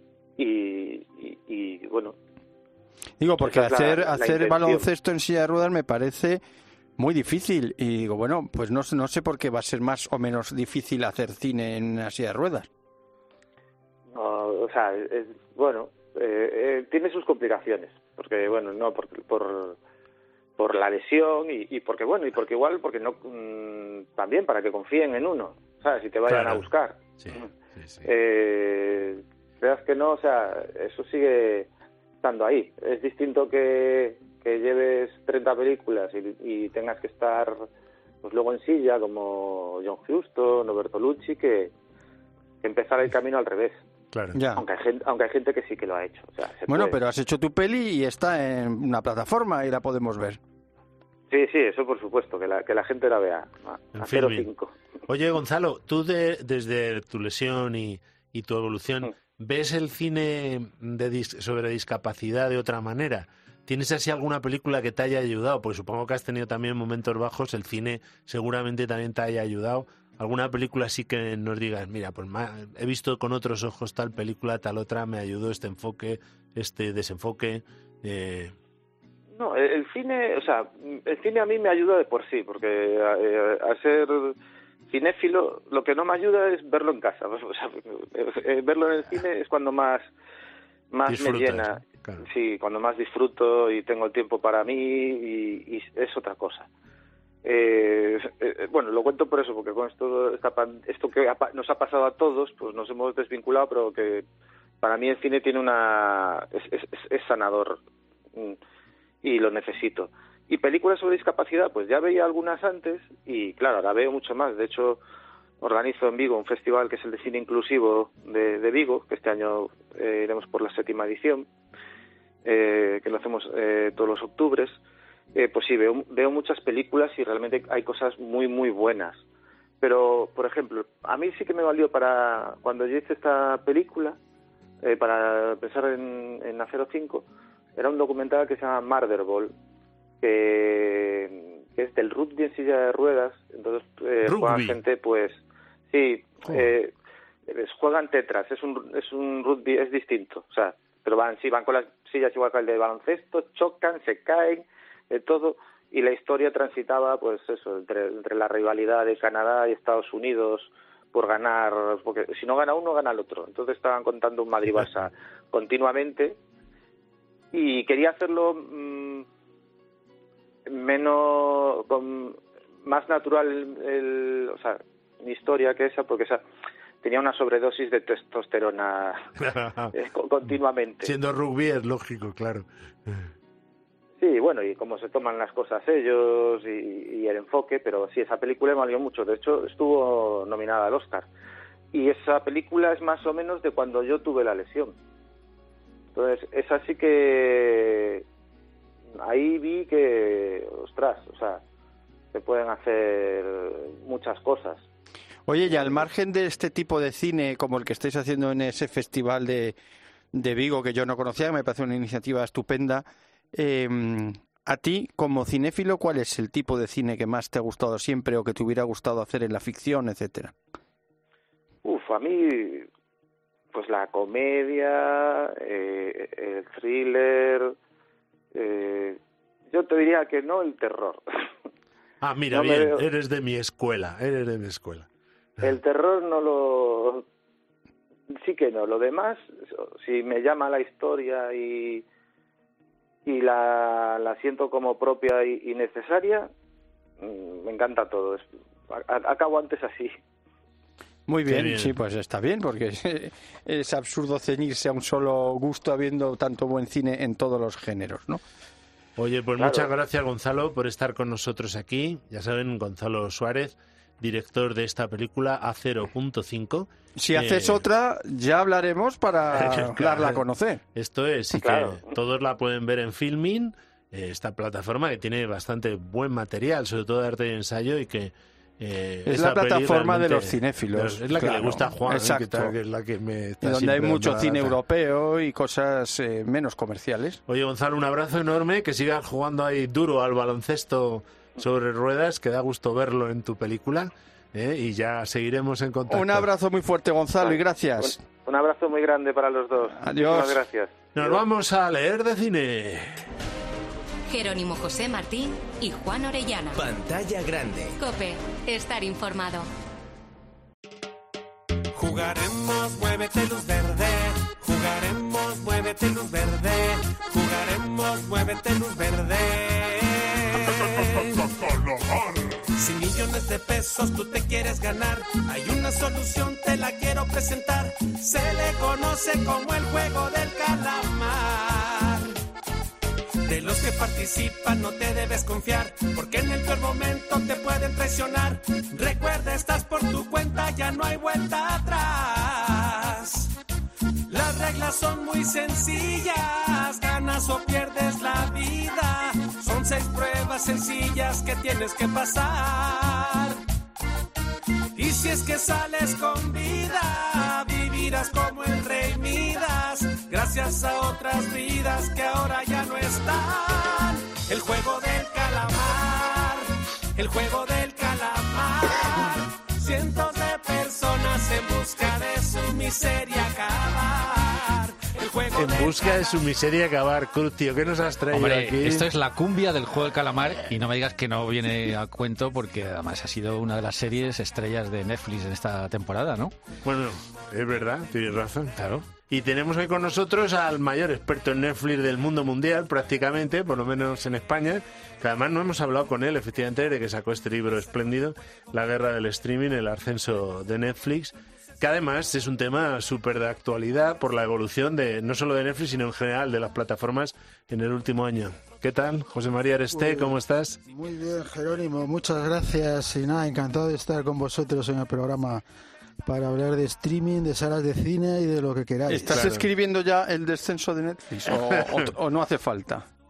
y, y, y bueno. Digo, porque hacer, la, la hacer intención. baloncesto en silla de ruedas me parece muy difícil y digo, bueno, pues no, no sé por qué va a ser más o menos difícil hacer cine en una silla de ruedas. No, o sea, es, bueno, eh, eh, tiene sus complicaciones, porque bueno, no por por, por la lesión y, y porque bueno, y porque igual, porque no mmm, también para que confíen en uno, ¿sabes? Si te vayan claro. a buscar. Sí, sí, sí. Eh, creas que no, o sea, eso sigue estando ahí. Es distinto que que lleves treinta películas y, y tengas que estar pues luego en silla como John Huston o Bertolucci que, que empezar el camino al revés. Claro. Ya. Aunque hay gente, aunque hay gente que sí que lo ha hecho. O sea, se Bueno, puede. pero has hecho tu peli y está en una plataforma y la podemos ver. Sí, sí, eso por supuesto, que la, que la gente la vea. A, En a cero Filmin. cinco. Oye, Gonzalo, tú de, desde tu lesión y, y tu evolución, Mm. ¿ves el cine de dis- sobre discapacidad de otra manera? ¿Tienes así alguna película que te haya ayudado? Porque supongo que has tenido también momentos bajos, el cine seguramente también te haya ayudado. ¿Alguna película así que nos digas, mira, pues ma- he visto con otros ojos tal película, tal otra, me ayudó este enfoque, este desenfoque? Eh... No, el, el cine, o sea, el cine a mí me ayuda de por sí, porque eh, al ser cinéfilo, lo que no me ayuda es verlo en casa. O sea, eh, verlo en el cine es cuando más, más me Disfrutas, llena. claro. Sí, cuando más disfruto y tengo el tiempo para mí y, y es otra cosa. Eh, eh, bueno, lo cuento por eso, porque con esto, esta, esto que ha, nos ha pasado a todos, pues nos hemos desvinculado, pero que para mí el cine tiene una es, es, es sanador y lo necesito. Y películas sobre discapacidad, pues ya veía algunas antes y claro, ahora veo mucho más. De hecho, organizo en Vigo un festival que es el de cine inclusivo de, de Vigo, que este año eh, iremos por la séptima edición, eh, que lo hacemos eh, todos los octubres. Eh, pues sí, veo, veo muchas películas y realmente hay cosas muy, muy buenas. Pero, por ejemplo, a mí sí que me valió para, cuando yo hice esta película, eh, para pensar en, en Acero cinco, era un documental que se llama Murderball, que, que es del rugby en silla de ruedas. Entonces eh, juegan gente, pues, sí, oh. eh, juegan tetras, es un, es un rugby, es distinto, o sea, pero van, sí, van con las sillas igual que el de baloncesto, chocan, se caen, de todo. Y la historia transitaba, pues eso, entre, entre la rivalidad de Canadá y Estados Unidos por ganar, porque si no gana uno, gana el otro. Entonces estaban contando un Madrid-Barça continuamente y quería hacerlo mmm, menos, con, más natural, el, el, o sea, mi historia que esa, porque esa tenía una sobredosis de testosterona eh, continuamente. Siendo rugby es lógico, claro. Sí, bueno, y cómo se toman las cosas ellos y, y el enfoque, pero sí, esa película me valió mucho. De hecho, estuvo nominada al Oscar. Y esa película es más o menos de cuando yo tuve la lesión. Entonces, esa sí que... Ahí vi que, ostras, o sea, se pueden hacer muchas cosas. Oye, y al margen de este tipo de cine, como el que estáis haciendo en ese festival de, de Vigo, que yo no conocía, me parece una iniciativa estupenda... Eh, a ti, como cinéfilo, ¿cuál es el tipo de cine que más te ha gustado siempre o que te hubiera gustado hacer en la ficción, etcétera? Uf, a mí, pues la comedia, eh, el thriller, eh, yo te diría que no el terror. Ah, mira, no bien, veo... eres de mi escuela, eres de mi escuela. El terror no lo... Sí que no, lo demás, si me llama la historia y... y la, la siento como propia y, y necesaria, me encanta todo. Es, a, acabo antes así. Muy bien, bien, sí, pues está bien, porque es, es absurdo ceñirse a un solo gusto habiendo tanto buen cine en todos los géneros, ¿no? Oye, pues claro. Muchas gracias, Gonzalo, por estar con nosotros aquí. Ya saben, Gonzalo Suárez, director de esta película A cero punto cinco. Si eh... haces otra, ya hablaremos para claro, darla a conocer. Esto es, sí, claro. Que todos la pueden ver en Filmin, eh, esta plataforma que tiene bastante buen material, sobre todo de arte y ensayo, y que... Eh, es la plataforma de los cinéfilos. Es la que claro, le gusta a Juan, exacto. ¿eh? Que, que es la que me está y donde hay mucho cine barata. europeo y cosas eh, menos comerciales. Oye, Gonzalo, un abrazo enorme, que sigas jugando ahí duro al baloncesto sobre ruedas, que da gusto verlo en tu película. ¿Eh? Y ya seguiremos en contacto. Un abrazo muy fuerte, Gonzalo, y gracias. Un, un abrazo muy grande para los dos. Adiós. Muchas gracias. Nos Adiós. Vamos a leer de cine. Jerónimo José Martín y Juan Orellana. Pantalla grande. COPE. Estar informado. Jugaremos, muévete luz verde. Jugaremos, muévete luz verde. Jugaremos, muévete luz verde. Sin millones de pesos tú te quieres ganar. Hay una solución, te la quiero presentar. Se le conoce como el juego del calamar. De los que participan no te debes confiar, porque en el peor momento te pueden traicionar. Recuerda, estás por tu cuenta, ya no hay vuelta atrás. Las reglas son muy sencillas, ganas o pierdes la vida. Son seis pruebas sencillas que tienes que pasar. Y si es que sales con vida, vivirás como el rey Midas, gracias a otras vidas que ahora ya no están. El juego del calamar, el juego del calamar. Cientos de personas en busca de su miseria acabar. El juego en busca de su miseria acabar. Cruz, tío, ¿qué nos has traído Hombre, aquí? Esto es la cumbia del juego del calamar y no me digas que no viene a cuento, porque además ha sido una de las series estrellas de Netflix en esta temporada, ¿no? Bueno, es verdad, tienes razón. Claro. Y tenemos hoy con nosotros al mayor experto en Netflix del mundo mundial, prácticamente, por lo menos en España, que además no hemos hablado con él, efectivamente, de que sacó este libro espléndido, La guerra del streaming, el ascenso de Netflix, que además es un tema súper de actualidad por la evolución de no solo de Netflix, sino en general de las plataformas en el último año. ¿Qué tal? José María Aresté, ¿cómo estás? Muy bien, Jerónimo, muchas gracias y nada, encantado de estar con vosotros en el programa para hablar de streaming, de salas de cine y de lo que queráis. ¿Estás claro. escribiendo ya el descenso de Netflix o, o, o no hace falta?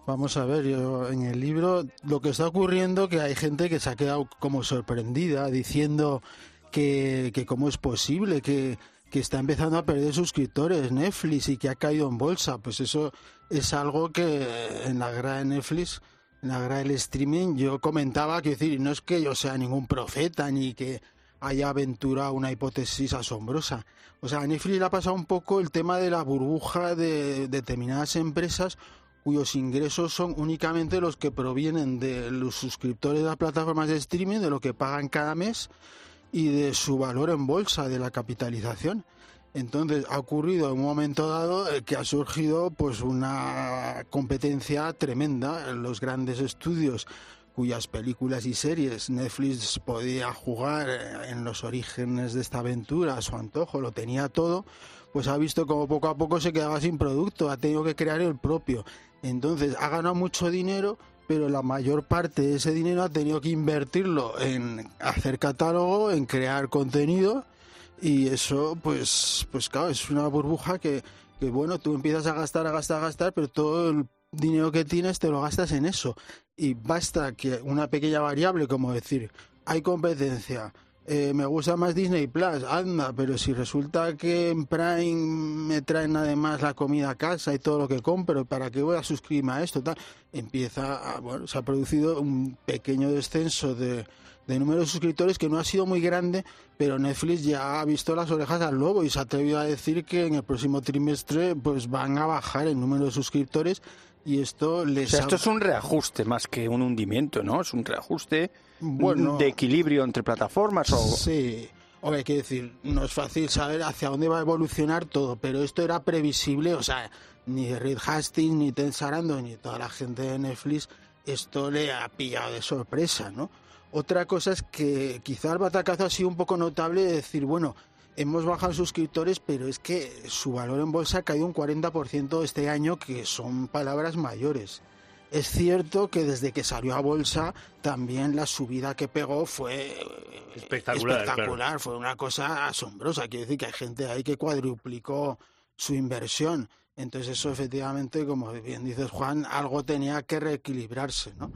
Vamos a ver, yo en el libro lo que está ocurriendo que hay gente que se ha quedado como sorprendida diciendo que, que cómo es posible, que, que está empezando a perder suscriptores Netflix y que ha caído en bolsa. Pues eso es algo que en la guerra de Netflix, en la guerra del streaming, yo comentaba, quiero decir, no es que yo sea ningún profeta ni que haya aventurado una hipótesis asombrosa. O sea, a Netflix le ha pasado un poco el tema de la burbuja de determinadas empresas cuyos ingresos son únicamente los que provienen de los suscriptores de las plataformas de streaming, de lo que pagan cada mes y de su valor en bolsa, de la capitalización. Entonces ha ocurrido en un momento dado que ha surgido pues una competencia tremenda en los grandes estudios cuyas películas y series Netflix podía jugar en los orígenes de esta aventura a su antojo, lo tenía todo, pues ha visto como poco a poco se quedaba sin producto, ha tenido que crear el propio. Entonces ha ganado mucho dinero, pero la mayor parte de ese dinero ha tenido que invertirlo en hacer catálogo, en crear contenido, y eso pues pues claro, es una burbuja que, que bueno, tú empiezas a gastar, a gastar, a gastar, pero todo el dinero que tienes te lo gastas en eso. Y basta que una pequeña variable, como decir, hay competencia, eh, me gusta más Disney Plus, anda, pero si resulta que en Prime me traen además la comida a casa y todo lo que compro, ¿para qué voy a suscribirme a esto? Tal, empieza a, bueno, se ha producido un pequeño descenso de, de número de suscriptores que no ha sido muy grande, pero Netflix ya ha visto las orejas al lobo y se ha atrevido a decir que en el próximo trimestre pues van a bajar el número de suscriptores. Y esto les o sea, esto ha... es un reajuste más que un hundimiento, ¿no? Es un reajuste bueno, de equilibrio entre plataformas. O... Sí, o hay que decir, no es fácil saber hacia dónde va a evolucionar todo, pero esto era previsible, o sea, ni Reed Hastings, ni Ted Sarandos, ni toda la gente de Netflix, esto le ha pillado de sorpresa, ¿no? Otra cosa es que quizá el batacazo ha sido un poco notable de decir, bueno, hemos bajado suscriptores, pero es que su valor en bolsa ha caído un cuarenta por ciento este año, que son palabras mayores. Es cierto que desde que salió a bolsa también la subida que pegó fue espectacular, espectacular claro. Fue una cosa asombrosa. Quiero decir que hay gente ahí que cuadruplicó su inversión. Entonces eso efectivamente, como bien dices Juan, algo tenía que reequilibrarse, ¿no?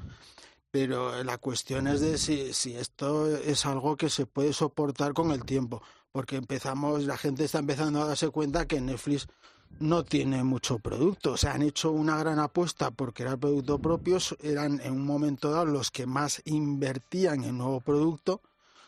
Pero la cuestión es de si, si esto es algo que se puede soportar con el tiempo. Porque empezamos, la gente está empezando a darse cuenta que Netflix no tiene mucho producto. O sea, han hecho una gran apuesta por crear producto propio, eran en un momento dado los que más invertían en nuevo producto,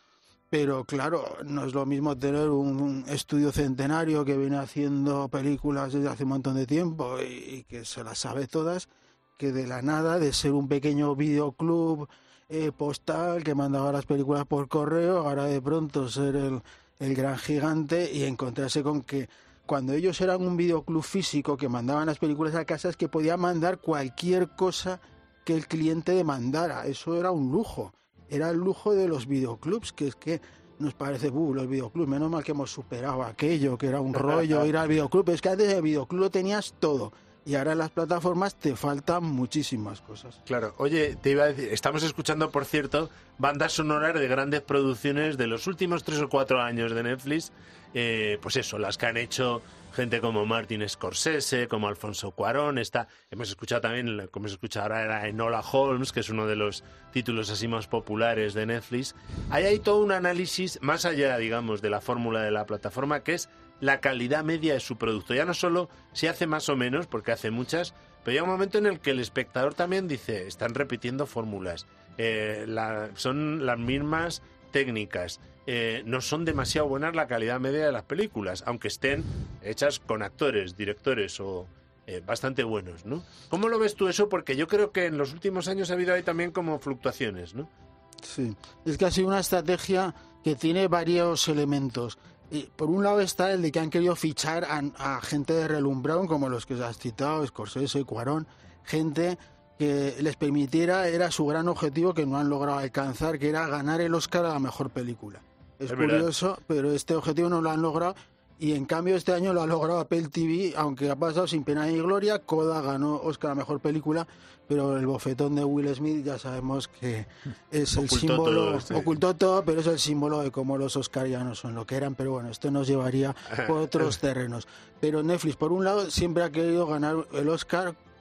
pero claro, no es lo mismo tener un estudio centenario que viene haciendo películas desde hace un montón de tiempo y, y que se las sabe todas, que de la nada, de ser un pequeño videoclub eh, postal que mandaba las películas por correo, ahora de pronto ser el el gran gigante y encontrarse con que cuando ellos eran un videoclub físico que mandaban las películas a casa, es que podía mandar cualquier cosa que el cliente demandara. Eso era un lujo, era el lujo de los videoclubs, que es que nos parece, uh, los videoclubs, menos mal que hemos superado aquello, que era un rollo ir al videoclub, pero es que antes del videoclub lo tenías todo. Y ahora en las plataformas te faltan muchísimas cosas. Claro. Oye, te iba a decir, estamos escuchando, por cierto, bandas sonoras de grandes producciones de los últimos tres o cuatro años de Netflix. Eh, pues eso, las que han hecho gente como Martin Scorsese, como Alfonso Cuarón. Está, hemos escuchado también, como se escucha ahora, era Enola Holmes, que es uno de los títulos así más populares de Netflix. Ahí hay todo un análisis más allá, digamos, de la fórmula de la plataforma, que es la calidad media de su producto. Ya no solo si hace más o menos, porque hace muchas, pero llega un momento en el que el espectador también dice, están repitiendo fórmulas, eh, la, son las mismas técnicas, eh, no son demasiado buenas la calidad media de las películas, aunque estén hechas con actores, directores o eh, bastante buenos, ¿no? ¿Cómo lo ves tú eso? Porque yo creo que en los últimos años ha habido ahí también como fluctuaciones, ¿no? Sí, es que ha sido una estrategia que tiene varios elementos. Y por un lado está el de que han querido fichar a, a gente de relumbrón, como los que has citado, Scorsese, Cuarón, gente que les permitiera, era su gran objetivo que no han logrado alcanzar, que era ganar el Oscar a la mejor película. Es, es curioso, verdad. Pero este objetivo no lo han logrado, y en cambio este año lo ha logrado Apple T V, aunque ha pasado sin pena ni gloria. Coda ganó Oscar a la mejor película, pero el bofetón de Will Smith ya sabemos que es el ocultó símbolo, todo, sí. ocultó todo, pero es el símbolo de cómo los Oscar ya no son lo que eran. Pero bueno, esto nos llevaría por otros terrenos. Pero Netflix, por un lado, siempre ha querido ganar el Oscar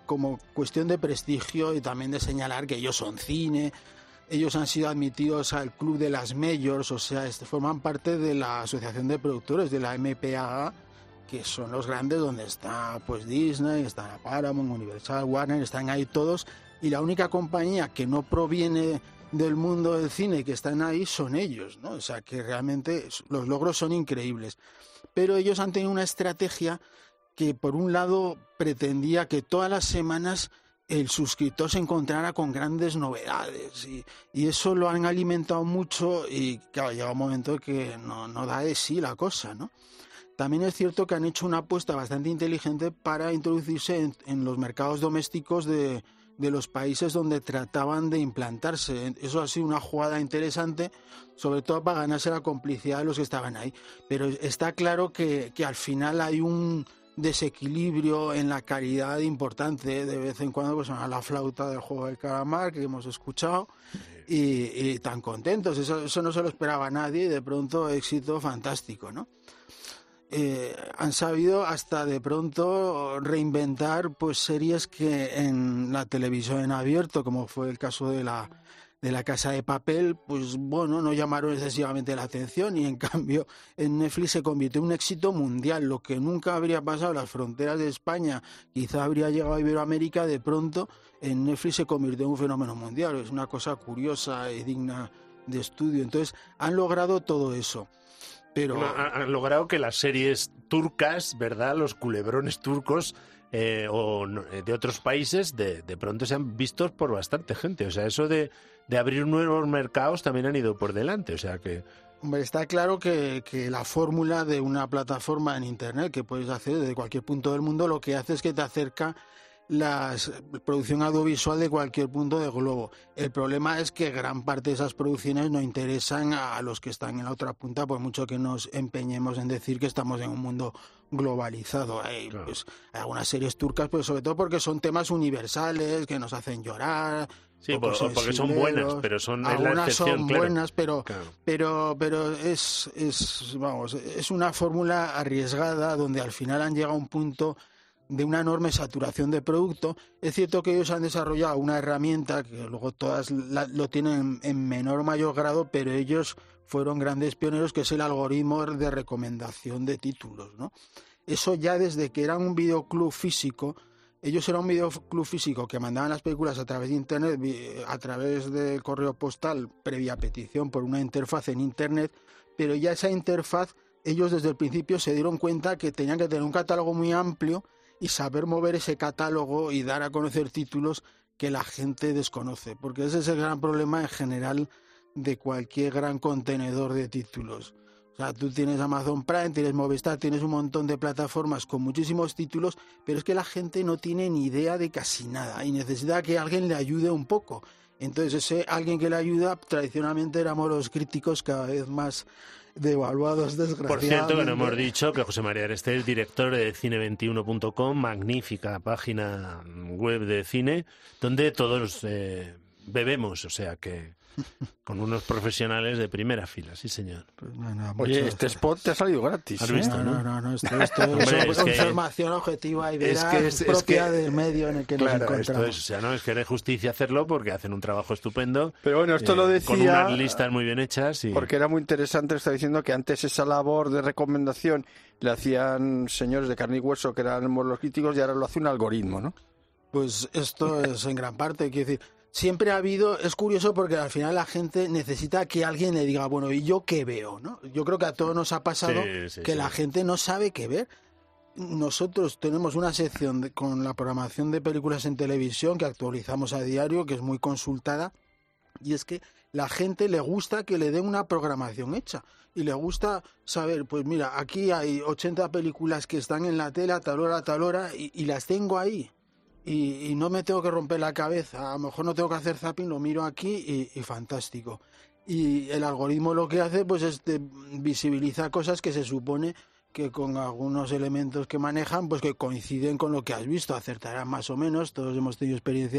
como cuestión de prestigio y también de señalar que ellos son cine. Ellos han sido admitidos al club de las Majors, o sea, este, forman parte de la Asociación de Productores, de la M P A A, que son los grandes, donde está pues Disney, está la Paramount, Universal, Warner, están ahí todos, y la única compañía que no proviene del mundo del cine que están ahí son ellos, ¿no? O sea, que realmente los logros son increíbles. Pero ellos han tenido una estrategia que, por un lado, pretendía que todas las semanas el suscriptor se encontrara con grandes novedades, y, y eso lo han alimentado mucho, y claro, llega un momento que no, no da de sí la cosa, ¿no? También es cierto que han hecho una apuesta bastante inteligente para introducirse en, en los mercados domésticos de, de los países donde trataban de implantarse. Eso ha sido una jugada interesante, sobre todo para ganarse la complicidad de los que estaban ahí. Pero está claro que, que al final hay un desequilibrio en la calidad importante. De vez en cuando pues suena la flauta del Juego del Calamar que hemos escuchado, y, y tan contentos. Eso, eso no se lo esperaba a nadie, y de pronto éxito fantástico, ¿no? Eh, han sabido hasta de pronto reinventar pues series que en la televisión en abierto, como fue el caso de la de la Casa de Papel, pues bueno, no llamaron excesivamente la atención, y en cambio en Netflix se convirtió en un éxito mundial. Lo que nunca habría pasado en las fronteras de España, quizá habría llegado a Iberoamérica, de pronto en Netflix se convirtió en un fenómeno mundial. Es una cosa curiosa y digna de estudio. Entonces han logrado todo eso. Pero bueno, han logrado que las series turcas, ¿verdad?, los culebrones turcos eh, o de otros países, de, de pronto sean vistos por bastante gente. O sea, eso de, de abrir nuevos mercados también han ido por delante. O sea que... Hombre, está claro que, que la fórmula de una plataforma en Internet que puedes hacer desde cualquier punto del mundo, lo que hace es que te acerca la producción audiovisual de cualquier punto del globo. El problema es que gran parte de esas producciones no interesan a los que están en la otra punta, por mucho que nos empeñemos en decir que estamos en un mundo globalizado. Hay, claro, pues, hay algunas series turcas, pero sobre todo porque son temas universales que nos hacen llorar. Sí, por, porque son buenas, pero son algunas la excepción, son claro. buenas, pero claro. pero pero es es vamos es una fórmula arriesgada, donde al final han llegado a un punto de una enorme saturación de producto. Es cierto que ellos han desarrollado una herramienta que luego todas la, lo tienen en menor o mayor grado, pero ellos fueron grandes pioneros, que es el algoritmo de recomendación de títulos, ¿no? Eso ya desde que eran un videoclub físico. Ellos eran un videoclub físico que mandaban las películas a través de Internet, a través del correo postal, previa petición por una interfaz en Internet, pero ya esa interfaz, ellos desde el principio se dieron cuenta que tenían que tener un catálogo muy amplio y saber mover ese catálogo y dar a conocer títulos que la gente desconoce, porque ese es el gran problema en general de cualquier gran contenedor de títulos. O sea, tú tienes Amazon Prime, tienes Movistar, tienes un montón de plataformas con muchísimos títulos, pero es que la gente no tiene ni idea de casi nada y necesita que alguien le ayude un poco. Entonces ese alguien que le ayuda, tradicionalmente éramos los críticos, cada vez más devaluados, desgraciadamente. Por cierto, que no hemos dicho que José María Aresté es director de cine veintiuno punto com, magnífica página web de cine, donde todos eh, bebemos, o sea que con unos profesionales de primera fila, sí señor. Pues bueno, Oye, este spot te ha salido gratis. ¿Has ¿eh? visto, no? no? No, no, no, esto, esto Hombre, es, es que, información objetiva y veraz, es que es, propia es que, del medio en el que claro, nos encontramos. Esto es, o sea, no es que de justicia hacerlo, porque hacen un trabajo estupendo. Pero bueno, esto eh, lo decía... con unas listas muy bien hechas. Y... Porque era muy interesante, está diciendo que antes esa labor de recomendación le hacían señores de carne y hueso, que eran los críticos, y ahora lo hace un algoritmo, ¿no? Pues esto es en gran parte, quiero decir, siempre ha habido, es curioso porque al final la gente necesita que alguien le diga, bueno, ¿y yo qué veo? ¿No? Yo creo que a todos nos ha pasado sí, sí, que sí. la gente no sabe qué ver. Nosotros tenemos una sección de, con la programación de películas en televisión que actualizamos a diario, que es muy consultada, y es que la gente le gusta que le den una programación hecha y le gusta saber, pues mira, aquí hay ochenta películas que están en la tele a tal hora, a tal hora, y, y las tengo ahí. Y, y no me tengo que romper la cabeza, a lo mejor no tengo que hacer zapping, lo miro aquí y, y fantástico. Y el algoritmo lo que hace pues es de, visibiliza cosas que se supone que con algunos elementos que manejan pues que coinciden con lo que has visto, acertarán más o menos, todos hemos tenido experiencia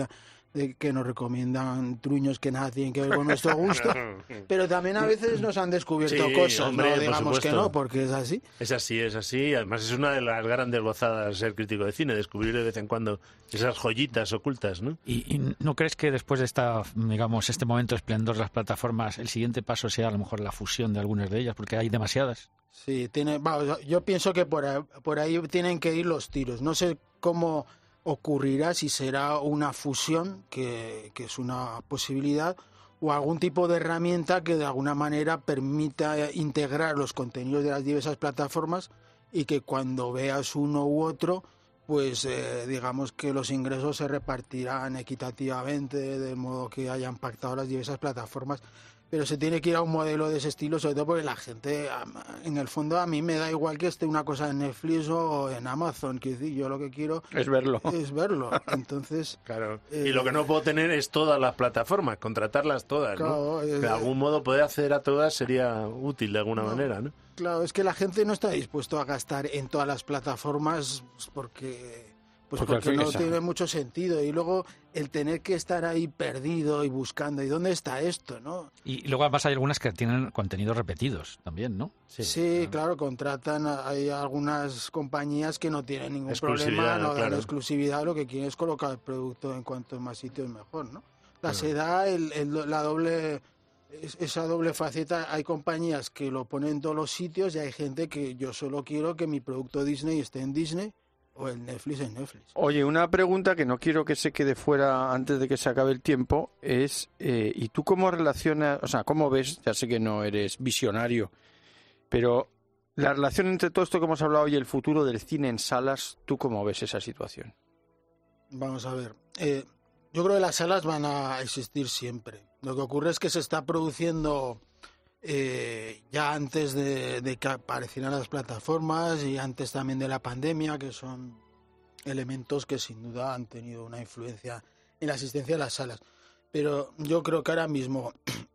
de que nos recomiendan truños que nada tienen que ver con nuestro gusto, pero también a veces nos han descubierto Sí, cosas, hombre, no por digamos que supuesto. no, porque es así. Es así, es así. Además es una de las grandes gozadas ser crítico de cine, descubrir de vez en cuando esas joyitas ocultas, ¿no? ¿Y, y no crees que después de esta, digamos, este momento esplendor de las plataformas, el siguiente paso sea a lo mejor la fusión de algunas de ellas, porque hay demasiadas? Sí, tiene, va, yo pienso que por ahí, por ahí tienen que ir los tiros. No sé cómo ocurrirá, si será una fusión, que, que es una posibilidad, o algún tipo de herramienta que de alguna manera permita integrar los contenidos de las diversas plataformas y que cuando veas uno u otro, pues eh, digamos que los ingresos se repartirán equitativamente, de modo que hayan pactado las diversas plataformas. Pero se tiene que ir a un modelo de ese estilo, sobre todo porque la gente, en el fondo, a mí me da igual que esté una cosa en Netflix o en Amazon, que decir, yo lo que quiero Es verlo. es verlo. Entonces, Claro. Eh, y lo que no puedo tener es todas las plataformas, contratarlas todas, ¿no? Claro, eh, de algún modo poder acceder a todas sería útil de alguna No. manera, ¿no? claro, es que la gente no está dispuesto a gastar en todas las plataformas porque, pues Porque al porque fin no esa- tiene mucho sentido. Y luego el tener que estar ahí perdido y buscando, ¿y dónde está esto, no? Y luego además hay algunas que tienen contenidos repetidos también, ¿no? Sí, claro, contratan, a- hay algunas compañías que no tienen ningún Exclusividad, problema, no dan claro. exclusividad, lo que quieren es colocar el producto en cuanto más sitios mejor, ¿no? La Claro. se da el, el- la doble, es- esa doble faceta, hay compañías que lo ponen en todos los sitios y hay gente que yo solo quiero que mi producto Disney esté en Disney o el Netflix en Netflix. Oye, una pregunta que no quiero que se quede fuera antes de que se acabe el tiempo es, eh, ¿y tú cómo relacionas, o sea, cómo ves, ya sé que no eres visionario, pero la relación entre todo esto que hemos hablado y el futuro del cine en salas, ¿tú cómo ves esa situación? Vamos a ver. Eh, yo creo que las salas van a existir siempre. Lo que ocurre es que se está produciendo eh, ya antes de, de que aparecieran las plataformas y antes también de la pandemia, que son elementos que sin duda han tenido una influencia en la asistencia a las salas. Pero yo creo que ahora mismo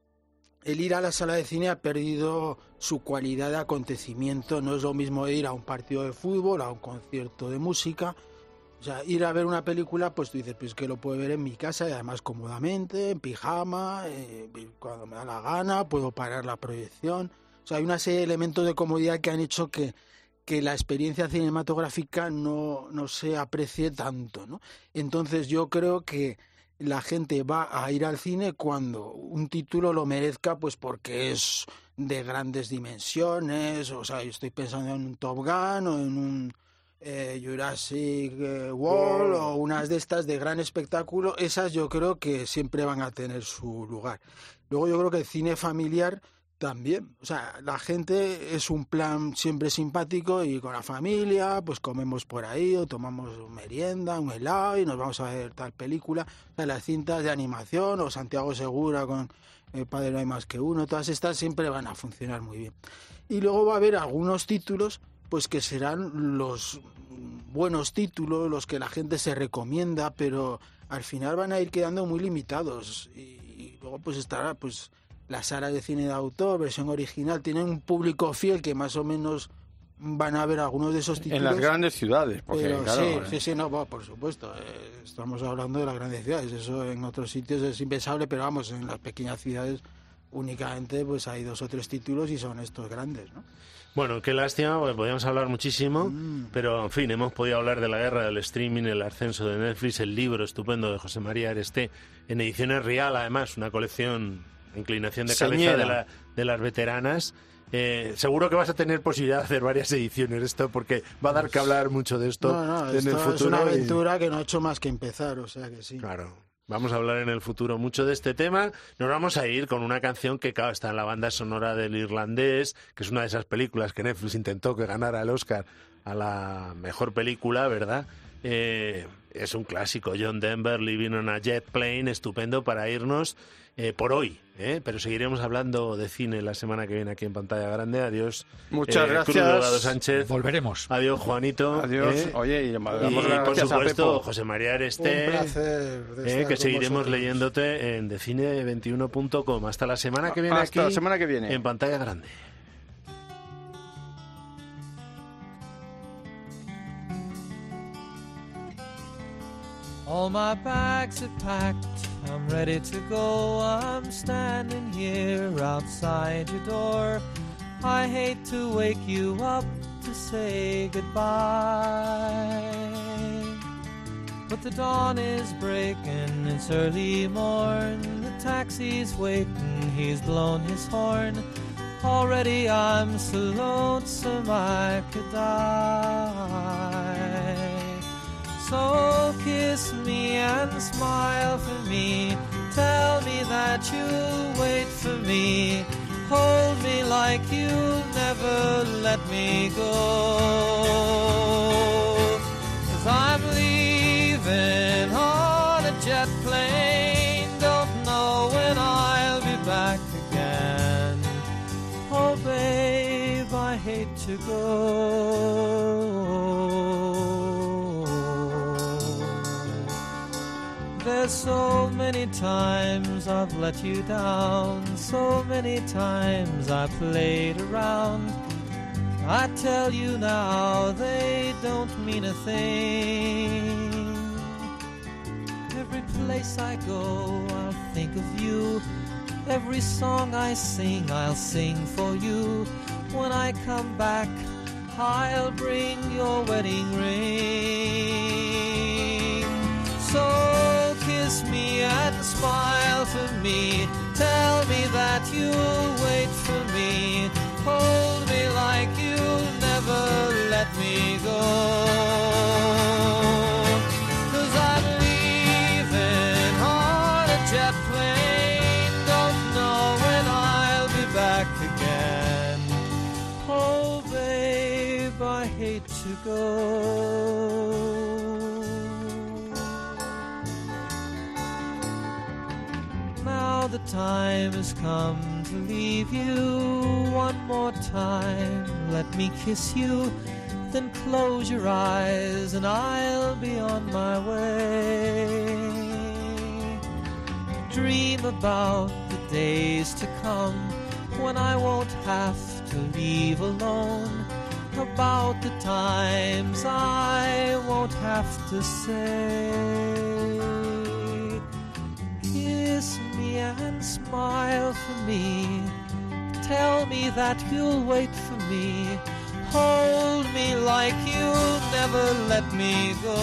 el ir a la sala de cine ha perdido su cualidad de acontecimiento. No es lo mismo ir a un partido de fútbol, a un concierto de música. O sea, ir a ver una película, pues tú dices, pues que lo puedo ver en mi casa y además cómodamente, en pijama, eh, cuando me da la gana, puedo parar la proyección. O sea, hay una serie de elementos de comodidad que han hecho que, que la experiencia cinematográfica no, no se aprecie tanto, ¿no? Entonces yo creo que la gente va a ir al cine cuando un título lo merezca, pues porque es de grandes dimensiones. O sea, yo estoy pensando en un Top Gun o en un eh, Jurassic eh, World o unas de estas de gran espectáculo. Esas yo creo que siempre van a tener su lugar. Luego yo creo que el cine familiar también. O sea, la gente es un plan siempre simpático y con la familia pues comemos por ahí o tomamos merienda, un helado y nos vamos a ver tal película. O sea, las cintas de animación o Santiago Segura con El Padre no hay más que uno, todas estas siempre van a funcionar muy bien. Y luego va a haber algunos títulos pues que serán los buenos títulos, los que la gente se recomienda, pero al final van a ir quedando muy limitados. Y, y luego pues estará pues las salas de cine de autor, versión original, tienen un público fiel que más o menos van a ver algunos de esos títulos. En las grandes ciudades, porque Pero claro, sí, eh, sí, sí, no, por supuesto. eh, estamos hablando de las grandes ciudades. Eso en otros sitios es impensable, pero vamos, en las pequeñas ciudades únicamente pues hay dos o tres títulos y son estos grandes, ¿no? Bueno, qué lástima, porque podíamos hablar muchísimo, Mm. pero en fin, hemos podido hablar de la guerra del streaming, el ascenso de Netflix, el libro estupendo de José María Aresté, en ediciones Real, además, una colección, inclinación de cabeza Señera. de, la- de las veteranas. Eh, seguro que vas a tener posibilidad de hacer varias ediciones esto, porque va a dar que hablar mucho de esto No, no, en esto el futuro. es una y- aventura que no ha hecho más que empezar, o sea que sí. Claro. Vamos a hablar en el futuro mucho de este tema. Nos vamos a ir con una canción que, claro, está en la banda sonora del Irlandés, que es una de esas películas que Netflix intentó que ganara el Oscar a la mejor película, ¿verdad? Eh, es un clásico, John Denver, Living on a Jet Plane, estupendo para irnos eh, por hoy, ¿eh? Pero seguiremos hablando de cine la semana que viene aquí en Pantalla Grande. Adiós. Muchas eh, gracias. Cruz Delgado Sánchez. Volveremos. Adiós, Juanito. Adiós. ¿eh? Oye, y, le Y, damos las por gracias a supuesto, Pepo. José María Un Aresté. placer de Eh, estar que con seguiremos vosotros. leyéndote en decine veintiuno punto com. Hasta la semana que viene Hasta aquí la semana que viene. en Pantalla Grande. All my bags are packed, I'm ready to go. I'm standing here outside your door. I hate to wake you up to say goodbye, but the dawn is breaking, it's early morn. The taxi's waiting, he's blown his horn. Already I'm so lonesome I could die. So kiss me and smile for me. Tell me that you'll wait for me. Hold me like you'll never let me go. 'Cause I'm leaving on a jet plane. Don't know when I'll be back again. Oh babe, I hate to go. There's so many times I've let you down, so many times I played around. I tell you now, they don't mean a thing. Every place I go, I'll think of you. Every song I sing, I'll sing for you. When I come back, I'll bring your wedding ring. So kiss me and smile for me. Tell me that you'll wait for me. Hold me like you'll never let me go. 'Cause I'm leaving on a jet plane. Don't know when I'll be back again. Oh babe, I hate to go. Now the time has come to leave you. One more time, let me kiss you. Then close your eyes and I'll be on my way. Dream about the days to come when I won't have to leave alone. About the times I won't have to say. Kiss me and smile for me. Tell me that you'll wait for me. Hold me like you'll never let me go.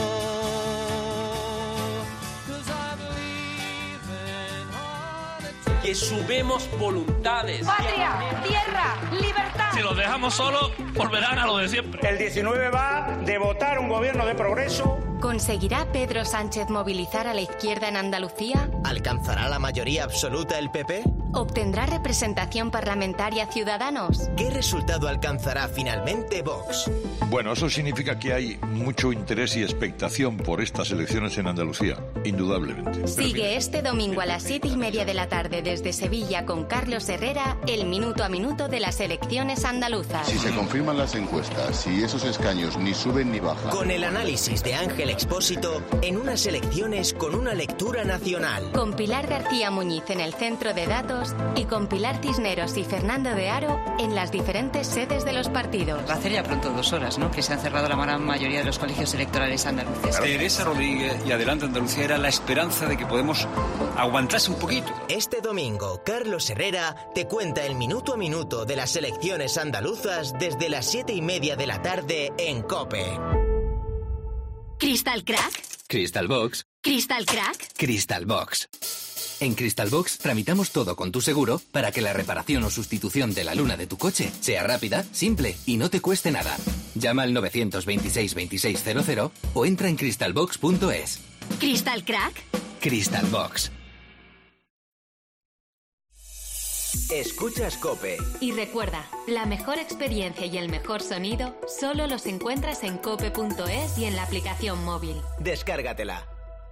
'Cause I'm leaving on a jet. Que sumemos voluntades. Patria, tierra, libertad. Si los dejamos solos, volverán a lo de siempre. El diecinueve va de votar un gobierno de progreso. ¿Conseguirá Pedro Sánchez movilizar a la izquierda en Andalucía? ¿Alcanzará la mayoría absoluta el P P? ¿Obtendrá representación parlamentaria Ciudadanos? ¿Qué resultado alcanzará finalmente Vox? Bueno, eso significa que hay mucho interés y expectación por estas elecciones en Andalucía, indudablemente. Sigue este domingo a las siete y media de la tarde desde Sevilla con Carlos Herrera el minuto a minuto de las elecciones andaluzas. Si se confirman las encuestas, si esos escaños ni suben ni bajan. Con el análisis de Ángel Expósito en unas elecciones con una lectura nacional. Con Pilar García Muñiz en el centro de datos y con Pilar Cisneros y Fernando de Haro en las diferentes sedes de los partidos. Va a hacer ya pronto dos horas, ¿no?, que se han cerrado la gran mayoría de los colegios electorales andaluces. Teresa Rodríguez y Adelante Andalucía era la esperanza de que podemos aguantarse un poquito. Este domingo, Carlos Herrera te cuenta el minuto a minuto de las elecciones andaluzas desde las siete y media de la tarde en COPE. ¿Crystal Crack? Crystal Box. ¿Crystal Crack? Crystal Box. En Crystal Box tramitamos todo con tu seguro para que la reparación o sustitución de la luna de tu coche sea rápida, simple y no te cueste nada. Llama al nueve dos seis, veintiséis cero cero o entra en crystal box punto es. ¿Crystal Crack? Crystal Box. Escuchas COPE. Y recuerda, la mejor experiencia y el mejor sonido solo los encuentras en cope punto es y en la aplicación móvil. Descárgatela.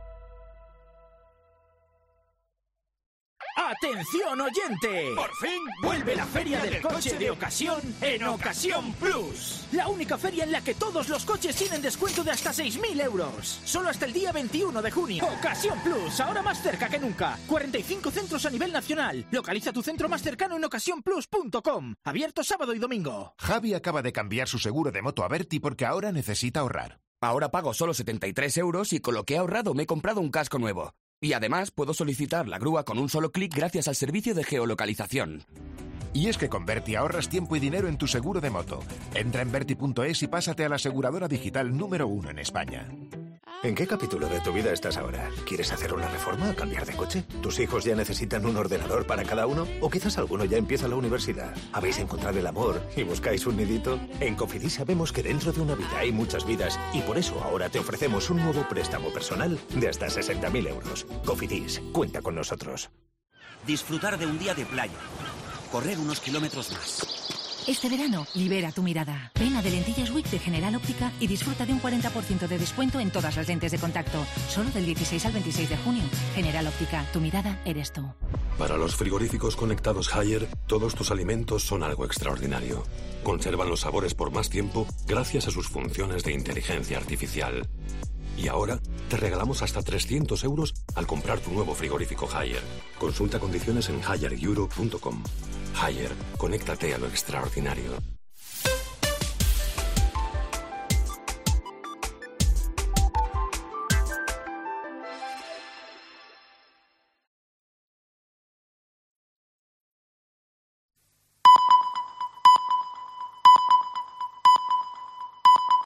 ¡Atención oyente! ¡Por fin vuelve la Feria del Coche de Ocasión en Ocasión Plus! La única feria en la que todos los coches tienen descuento de hasta seis mil euros. Solo hasta el día veintiuno de junio. Ocasión Plus, ahora más cerca que nunca. cuarenta y cinco centros a nivel nacional. Localiza tu centro más cercano en ocasión plus punto com. Abierto sábado y domingo. Javi acaba de cambiar su seguro de moto a Berti porque ahora necesita ahorrar. Ahora pago solo setenta y tres euros y con lo que he ahorrado me he comprado un casco nuevo. Y además puedo solicitar la grúa con un solo clic gracias al servicio de geolocalización. Y es que con Berti ahorras tiempo y dinero en tu seguro de moto. Entra en Berti punto es y pásate a la aseguradora digital número uno en España. ¿En qué capítulo de tu vida estás ahora? ¿Quieres hacer una reforma o cambiar de coche? ¿Tus hijos ya necesitan un ordenador para cada uno? ¿O quizás alguno ya empieza la universidad? ¿Habéis encontrado el amor y buscáis un nidito? En Cofidis sabemos que dentro de una vida hay muchas vidas y por eso ahora te ofrecemos un nuevo préstamo personal de hasta sesenta mil euros. Cofidis, cuenta con nosotros. Disfrutar de un día de playa. Correr unos kilómetros más. Este verano, libera tu mirada. Ven a The Lentillas Week de General Óptica y disfruta de un cuarenta por ciento de descuento en todas las lentes de contacto. Solo del dieciséis al veintiséis de junio. General Óptica, tu mirada eres tú. Para los frigoríficos conectados Haier, todos tus alimentos son algo extraordinario. Conservan los sabores por más tiempo gracias a sus funciones de inteligencia artificial. Y ahora te regalamos hasta trescientos euros al comprar tu nuevo frigorífico Haier. Consulta condiciones en haier euro punto com. Haier, conéctate a lo extraordinario.